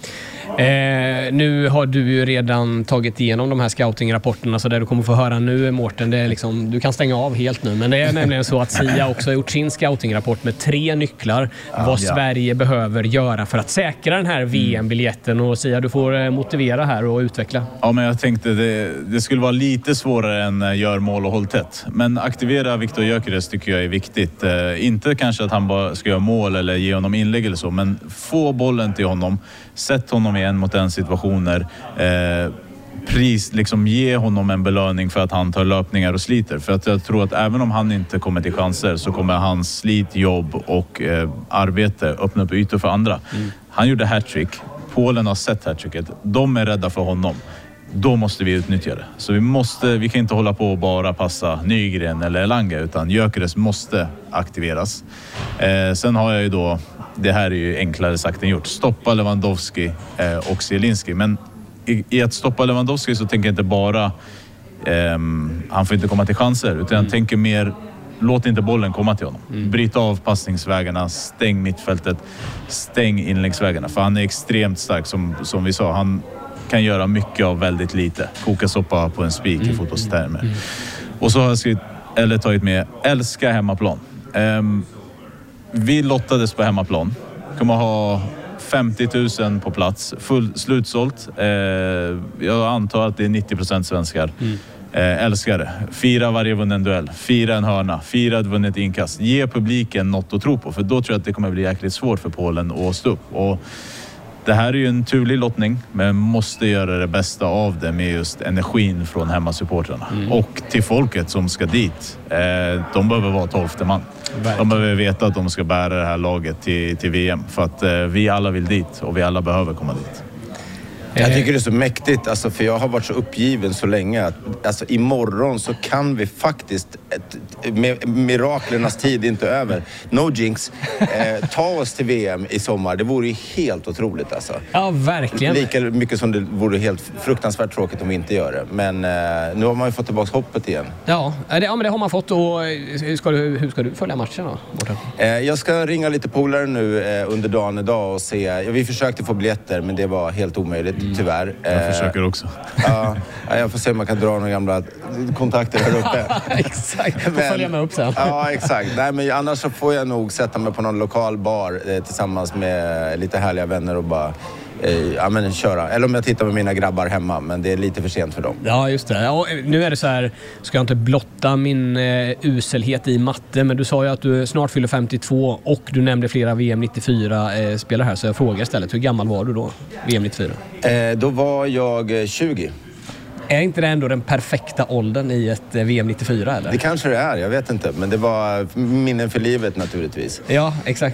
Nu har du ju redan tagit igenom de här scouting-rapporterna, så det du kommer få höra nu, Mårten, det är liksom, du kan stänga av helt nu, men det är nämligen så att Sia också har gjort sin scouting-rapport med 3 nycklar vad Sverige behöver göra för att säkra den här VM-biljetten. Och Sia, du får motivera här och utveckla. Ja, men jag tänkte det skulle vara lite svårare än gör mål och håll tätt. Men aktivera Viktor Gyökeres tycker jag är viktigt. Inte kanske att han bara ska göra mål eller ge honom inlägg eller så, men få bollen till honom. Sätt honom i en mot en situationer. Liksom ge honom en belöning för att han tar löpningar och sliter. För att jag tror att även om han inte kommer till chanser så kommer hans slit, jobb och arbete öppna upp ytor för andra. Han gjorde hattrick. Polen har sett hattricket. De är rädda för honom. Då måste vi utnyttja det. Så vi kan inte hålla på och bara passa Nygren eller Elanga, utan Gyökeres måste aktiveras. Sen har jag ju då, det här är ju enklare sagt än gjort, stoppa Lewandowski och Zielinski. Men i att stoppa Lewandowski så tänker jag inte bara han får inte komma till chanser, utan jag tänker mer, låt inte bollen komma till honom. Bryt av passningsvägarna, stäng mittfältet, stäng inläggsvägarna. För han är extremt stark, som vi sa. Han kan göra mycket av väldigt lite. Koka soppa på en spik i fotbollstermer. Och så har jag tagit med älska hemmaplan. Vi lottades på hemmaplan. Kommer ha 50 000 på plats. Slutsålt. Jag antar att det är 90% svenskar. Älskar det. 4 varje vunnen duell. 4 en hörna. 4 ett vunnet inkast. Ge publiken något att tro på. För då tror jag att det kommer bli jäkligt svårt för Polen att stå upp. Och det här är ju en turlig lottning, men måste göra det bästa av det med just energin från hemmasupportrarna. Och till folket som ska dit. De behöver vara 12:e man. De behöver veta att de ska bära det här laget till VM. För att vi alla vill dit och vi alla behöver komma dit. Jag tycker det är så mäktigt, alltså, för jag har varit så uppgiven så länge att alltså, imorgon så kan vi faktiskt miraklernas tid är inte över. No jinx. Ta oss till VM i sommar. Det vore ju helt otroligt alltså. Ja, verkligen. Lika mycket som det vore helt fruktansvärt tråkigt om vi inte gör det. Men nu har man ju fått tillbaka hoppet igen. Ja, men det har man fått. Och hur ska du följa matchen då? Jag ska ringa lite polare nu under dagen idag och se. Vi försökte få biljetter, men det var helt omöjligt. Tyvärr. Jag försöker också. Ja, jag får se om man kan dra några gamla kontakter här uppe. Exakt, får följa med upp sen. Ja, exakt. Nej, men annars så får jag nog sätta mig på någon lokal bar tillsammans med lite härliga vänner och bara köra. Eller om jag tittar med mina grabbar hemma, men det är lite för sent för dem. Ja, just det. Ja, nu är det så här, ska jag inte blotta min uselhet i matte, men du sa ju att du snart fyller 52 och du nämnde flera VM 94 spelare här, så jag frågar istället, hur gammal var du då, VM 94? Då var jag 20. Är inte det ändå den perfekta åldern i ett VM 94, eller? Det kanske det är, jag vet inte. Men det var minnen för livet naturligtvis. Ja, exakt.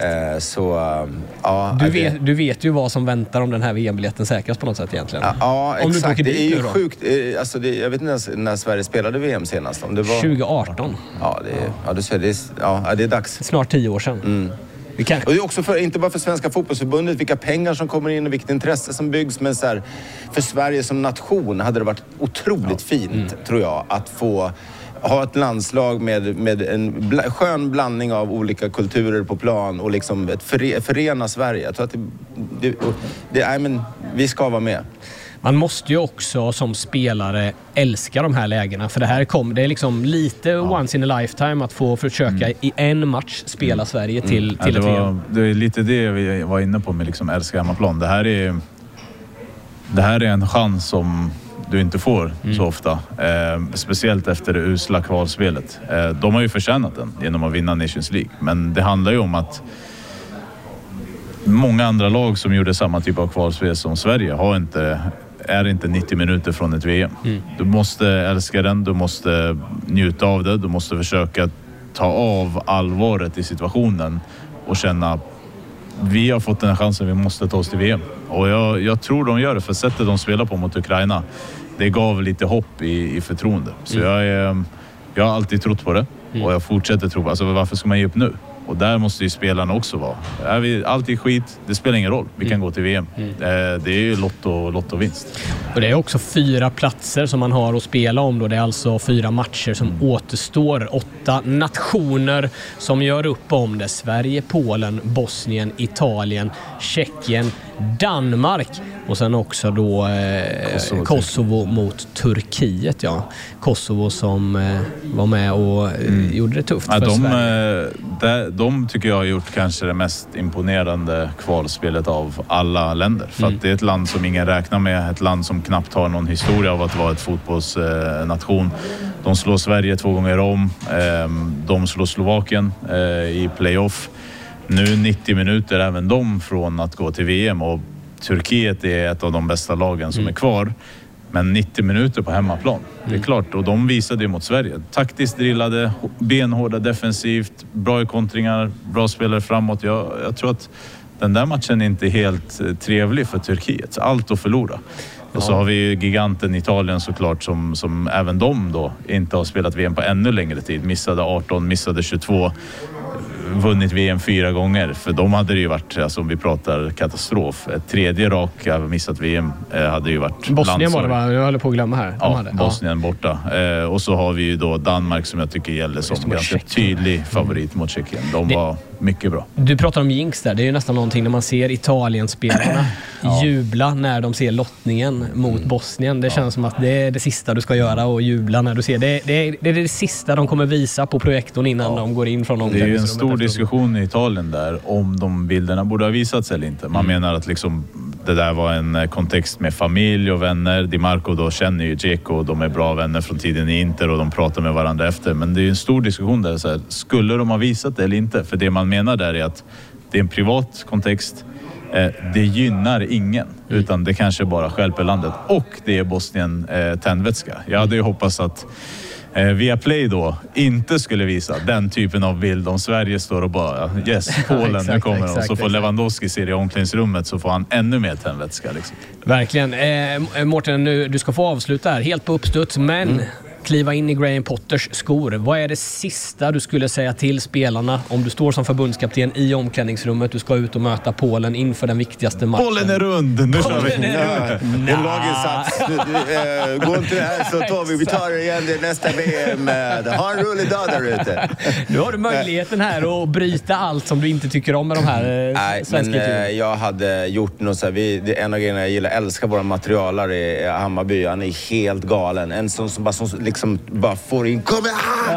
Du vet ju vad som väntar om den här VM-biljetten säkras på något sätt egentligen. Ja, om exakt. Det är ju sjukt. Alltså jag vet inte när Sverige spelade VM senast. Om det var 2018. Det är dags. Snart 10 år sedan. Mm. Och det är också inte bara för Svenska fotbollsförbundet, vilka pengar som kommer in och vilket intresse som byggs, men så här, för Sverige som nation hade det varit otroligt fint, tror jag, att få ha ett landslag med en skön blandning av olika kulturer på plan och liksom förena Sverige. Jag tror att vi ska vara med. Man måste ju också som spelare älska de här lägena, för det är liksom lite once in a lifetime att få försöka i en match spela Sverige till ett VM. Det är lite det vi var inne på med liksom älska hemmaplan. Det här är en chans som du inte får så ofta. Speciellt efter det usla kvalspelet. De har ju förtjänat den genom att vinna Nations League. Men det handlar ju om att många andra lag som gjorde samma typ av kvalspel som Sverige är inte 90 minuter från ett VM. Du måste älska den, du måste njuta av det, du måste försöka ta av allvaret i situationen och känna vi har fått den här chansen, vi måste ta oss till VM. Och jag tror de gör det, för sättet de spelar på mot Ukraina, det gav lite hopp i förtroende. Så jag har alltid trott på det och jag fortsätter tro på det. Alltså varför ska man ge upp nu? Och där måste ju spelarna också vara. Är vi alltid skit, det spelar ingen roll. Vi kan gå till VM. Det är ju lottovinst. Och det är också 4 platser som man har att spela om då. Det är alltså 4 matcher som återstår. 8 nationer som gör upp om det. Sverige, Polen, Bosnien, Italien, Tjeckien, Danmark och sen också då Kosovo mot Turkiet. Ja. Kosovo som var med och gjorde det tufft för Sverige. De tycker jag har gjort kanske det mest imponerande kvalspelet av alla länder. För att det är ett land som ingen räknar med. Ett land som knappt har någon historia av att vara ett fotbollsnation. De slår Sverige 2 gånger om. De slår Slovakien i playoff. Nu 90 minuter även de från att gå till VM. Och Turkiet är ett av de bästa lagen som är kvar. Men 90 minuter på hemmaplan. Det är klart. Och de visade det mot Sverige. Taktiskt drillade, benhårda defensivt, bra i kontringar, bra spelare framåt. Jag tror att den där matchen är inte helt trevlig för Turkiet. Allt att förlora. Och så har vi ju giganten Italien såklart som även de då inte har spelat VM på ännu längre tid. Missade 18, missade 22. Vunnit VM 4 gånger. För de hade det ju varit, alltså om vi pratar katastrof. Ett 3:e rak missat VM hade ju varit Bosnien var det, va? Jag håller på att glömma här. Bosnien borta. Och så har vi ju då Danmark som jag tycker gäller som ganska tydlig favorit mot Tjeckien. De var mycket bra. Du pratar om jinx där. Det är ju nästan någonting när man ser Italien-spelarna jubla när de ser lottningen mot Bosnien. Det känns som att det är det sista du ska göra, och jubla när du ser. Det är det sista de kommer visa på projektorn innan de går in från omklädningsrummet. Det är ju en stor diskussion i Italien där om de bilderna borde ha visats eller inte. Man menar att liksom det där var en kontext med familj och vänner. Di Marco då känner ju Dzeko och de är bra vänner från tiden i Inter och de pratar med varandra efter. Men det är ju en stor diskussion där. Så här, skulle de ha visat det eller inte? För det man menar där är att det är en privat kontext. Det gynnar ingen, utan det kanske bara stjälper landet. Och det är Bosnien tändvätska. Jag hade ju hoppats att Viaplay då inte skulle visa den typen av bild om Sverige står och bara Polen, exakt, nu kommer de. Och så får exakt. Lewandowski se det i omklädningsrummet, så får han ännu mer tändvätska liksom. Verkligen. Mårten, du ska få avsluta här helt på uppstuds, men kliva in i Graham Potters skor. Vad är det sista du skulle säga till spelarna om du står som förbundskapten i omklädningsrummet? Du ska ut och möta Polen inför den viktigaste matchen. Bollen är rund! Nu kör vi! Det är laginsats. Gå inte här så tar vi tar det igen det nästa VM. Ha en rolig dag där ute. Nu har du möjligheten här att bryta allt som du inte tycker om med de här svenska kulturen. Jag hade gjort något så här. Det är en av grejerna jag gillar. Älskar våra materialare i Hammarby. Han är helt galen. En som bara liksom liksom bara får in, kom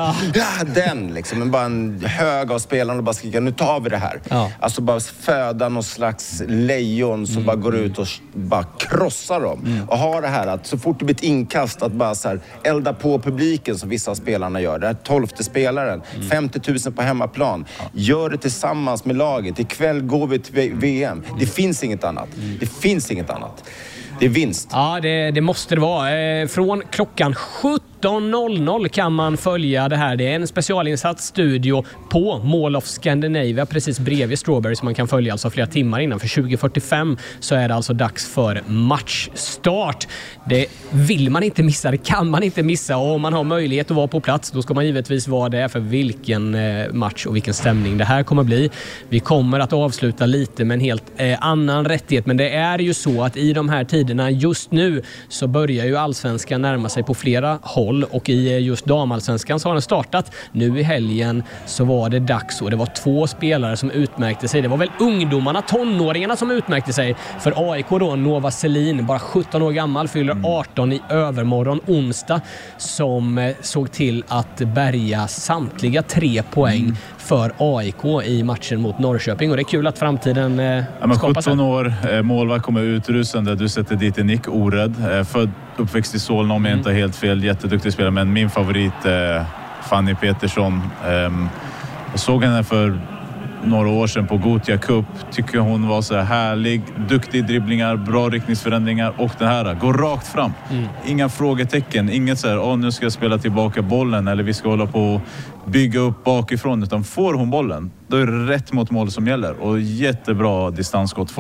den liksom, men bara en hög av spelarna och bara skrika, nu tar vi det här. Alltså bara föda någon slags lejon som bara går ut och bara krossar dem. Och ha det här att så fort det blir ett inkast att bara så här, elda på publiken som vissa spelarna gör. Det här 12:e spelaren, 50 000 på hemmaplan. Gör det tillsammans med laget. Ikväll går vi till VM. Det finns inget annat. Det finns inget annat. Det är vinst. Ja, det måste det vara. Från klockan 17.00 kan man följa det här. Det är en specialinsatt studio på Mall of Scandinavia precis bredvid Strawberry som man kan följa alltså flera timmar innan. För 20:45 så är det alltså dags för matchstart. Det vill man inte missa, det kan man inte missa. Och om man har möjlighet att vara på plats, då ska man givetvis vara där för vilken match och vilken stämning det här kommer bli. Vi kommer att avsluta lite med en helt annan rättighet. Men det är ju så att i de här tiderna just nu så börjar ju allsvenskan närma sig på flera håll. Och i just damallsvenskan så har den startat. Nu i helgen så var det dags och det var 2 spelare som utmärkte sig. Det var väl ungdomarna, tonåringarna som utmärkte sig. För AIK då, Nova Selin, bara 17 år gammal, fyller 18 i övermorgon onsdag, som såg till att bärga samtliga 3 poäng för AIK i matchen mot Norrköping. Och det är kul att framtiden skapas. 17 år, målvakt kommer utrustande. Du sätter dit en Nick Orädd. Född, uppväxt i Solna om jag inte har helt fel. Jätteduktig spelare, men min favorit Fanny Petersson. Jag såg henne för några år sedan på Gothia Cup. Tycker hon var så här härlig, duktig dribblingar, bra riktningsförändringar och det här, går rakt fram. Inga frågetecken, inget så här, nu ska jag spela tillbaka bollen eller vi ska hålla på och bygga upp bakifrån, utan får hon bollen, då är det rätt mot mål som gäller. Och jättebra distansskott,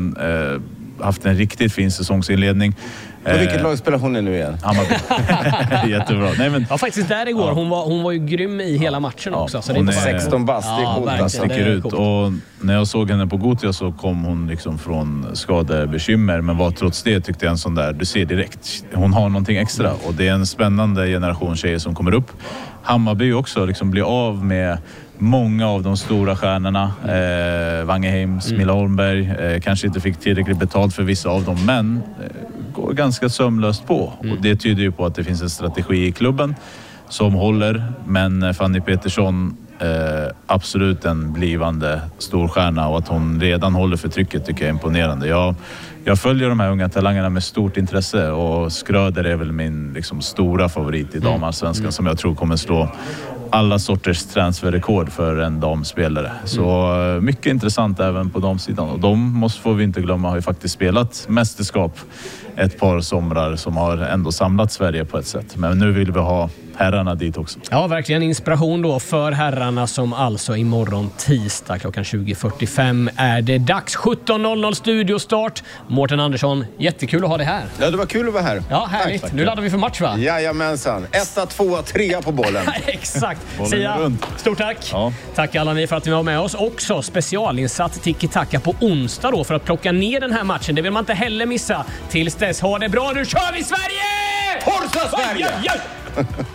haft en riktigt fin säsongsinledning. På vilket lag spelar hon nu igen? Hammarby. Jättebra. Nej, men, ja, faktiskt där igår. Hon var ju grym i hela matchen också. Så det är 16 bast, det är coolt. Sticker ut. Och när jag såg henne på Gothia så kom hon liksom från skadebekymmer. Men var trots det tyckte jag en sån där, du ser direkt, hon har någonting extra. Och det är en spännande generation tjejer som kommer upp. Hammarby också liksom blir av med många av de stora stjärnorna. Wangeheim, Smilla Holmberg. Kanske inte fick tillräckligt betalt för vissa av dem, men går ganska sömlöst på. Och det tyder ju på att det finns en strategi i klubben som håller. Men Fanny Petersson, absolut en blivande storstjärna, och att hon redan håller för trycket tycker jag är imponerande. Jag följer de här unga talangerna med stort intresse, och Skröder är väl min liksom stora favorit i damallsvenskan som jag tror kommer slå alla sorters transferrekord för en damspelare. Så mycket intressant även på damsidan. Och de får vi inte glömma, har ju faktiskt spelat mästerskap ett par somrar som har ändå samlat Sverige på ett sätt. Men nu vill vi ha herrarna dit också. Ja, verkligen inspiration då för herrarna som alltså imorgon tisdag klockan 20.45 är det dags. 17.00 studiostart. Mårten Andersson, jättekul att ha dig här. Ja, det var kul att vara här. Ja, härligt. Tack. Nu laddar vi för match, va? Jajamensan. 1, 2, 3 på bollen. Exakt. Sia, stort tack. Ja. Tack alla ni för att ni var med oss. Också specialinsatt Tiki-Taka på onsdag då för att plocka ner den här matchen. Det vill man inte heller missa. Tills dess, ha det bra. Nu kör vi Sverige! Forza Sverige! Ja.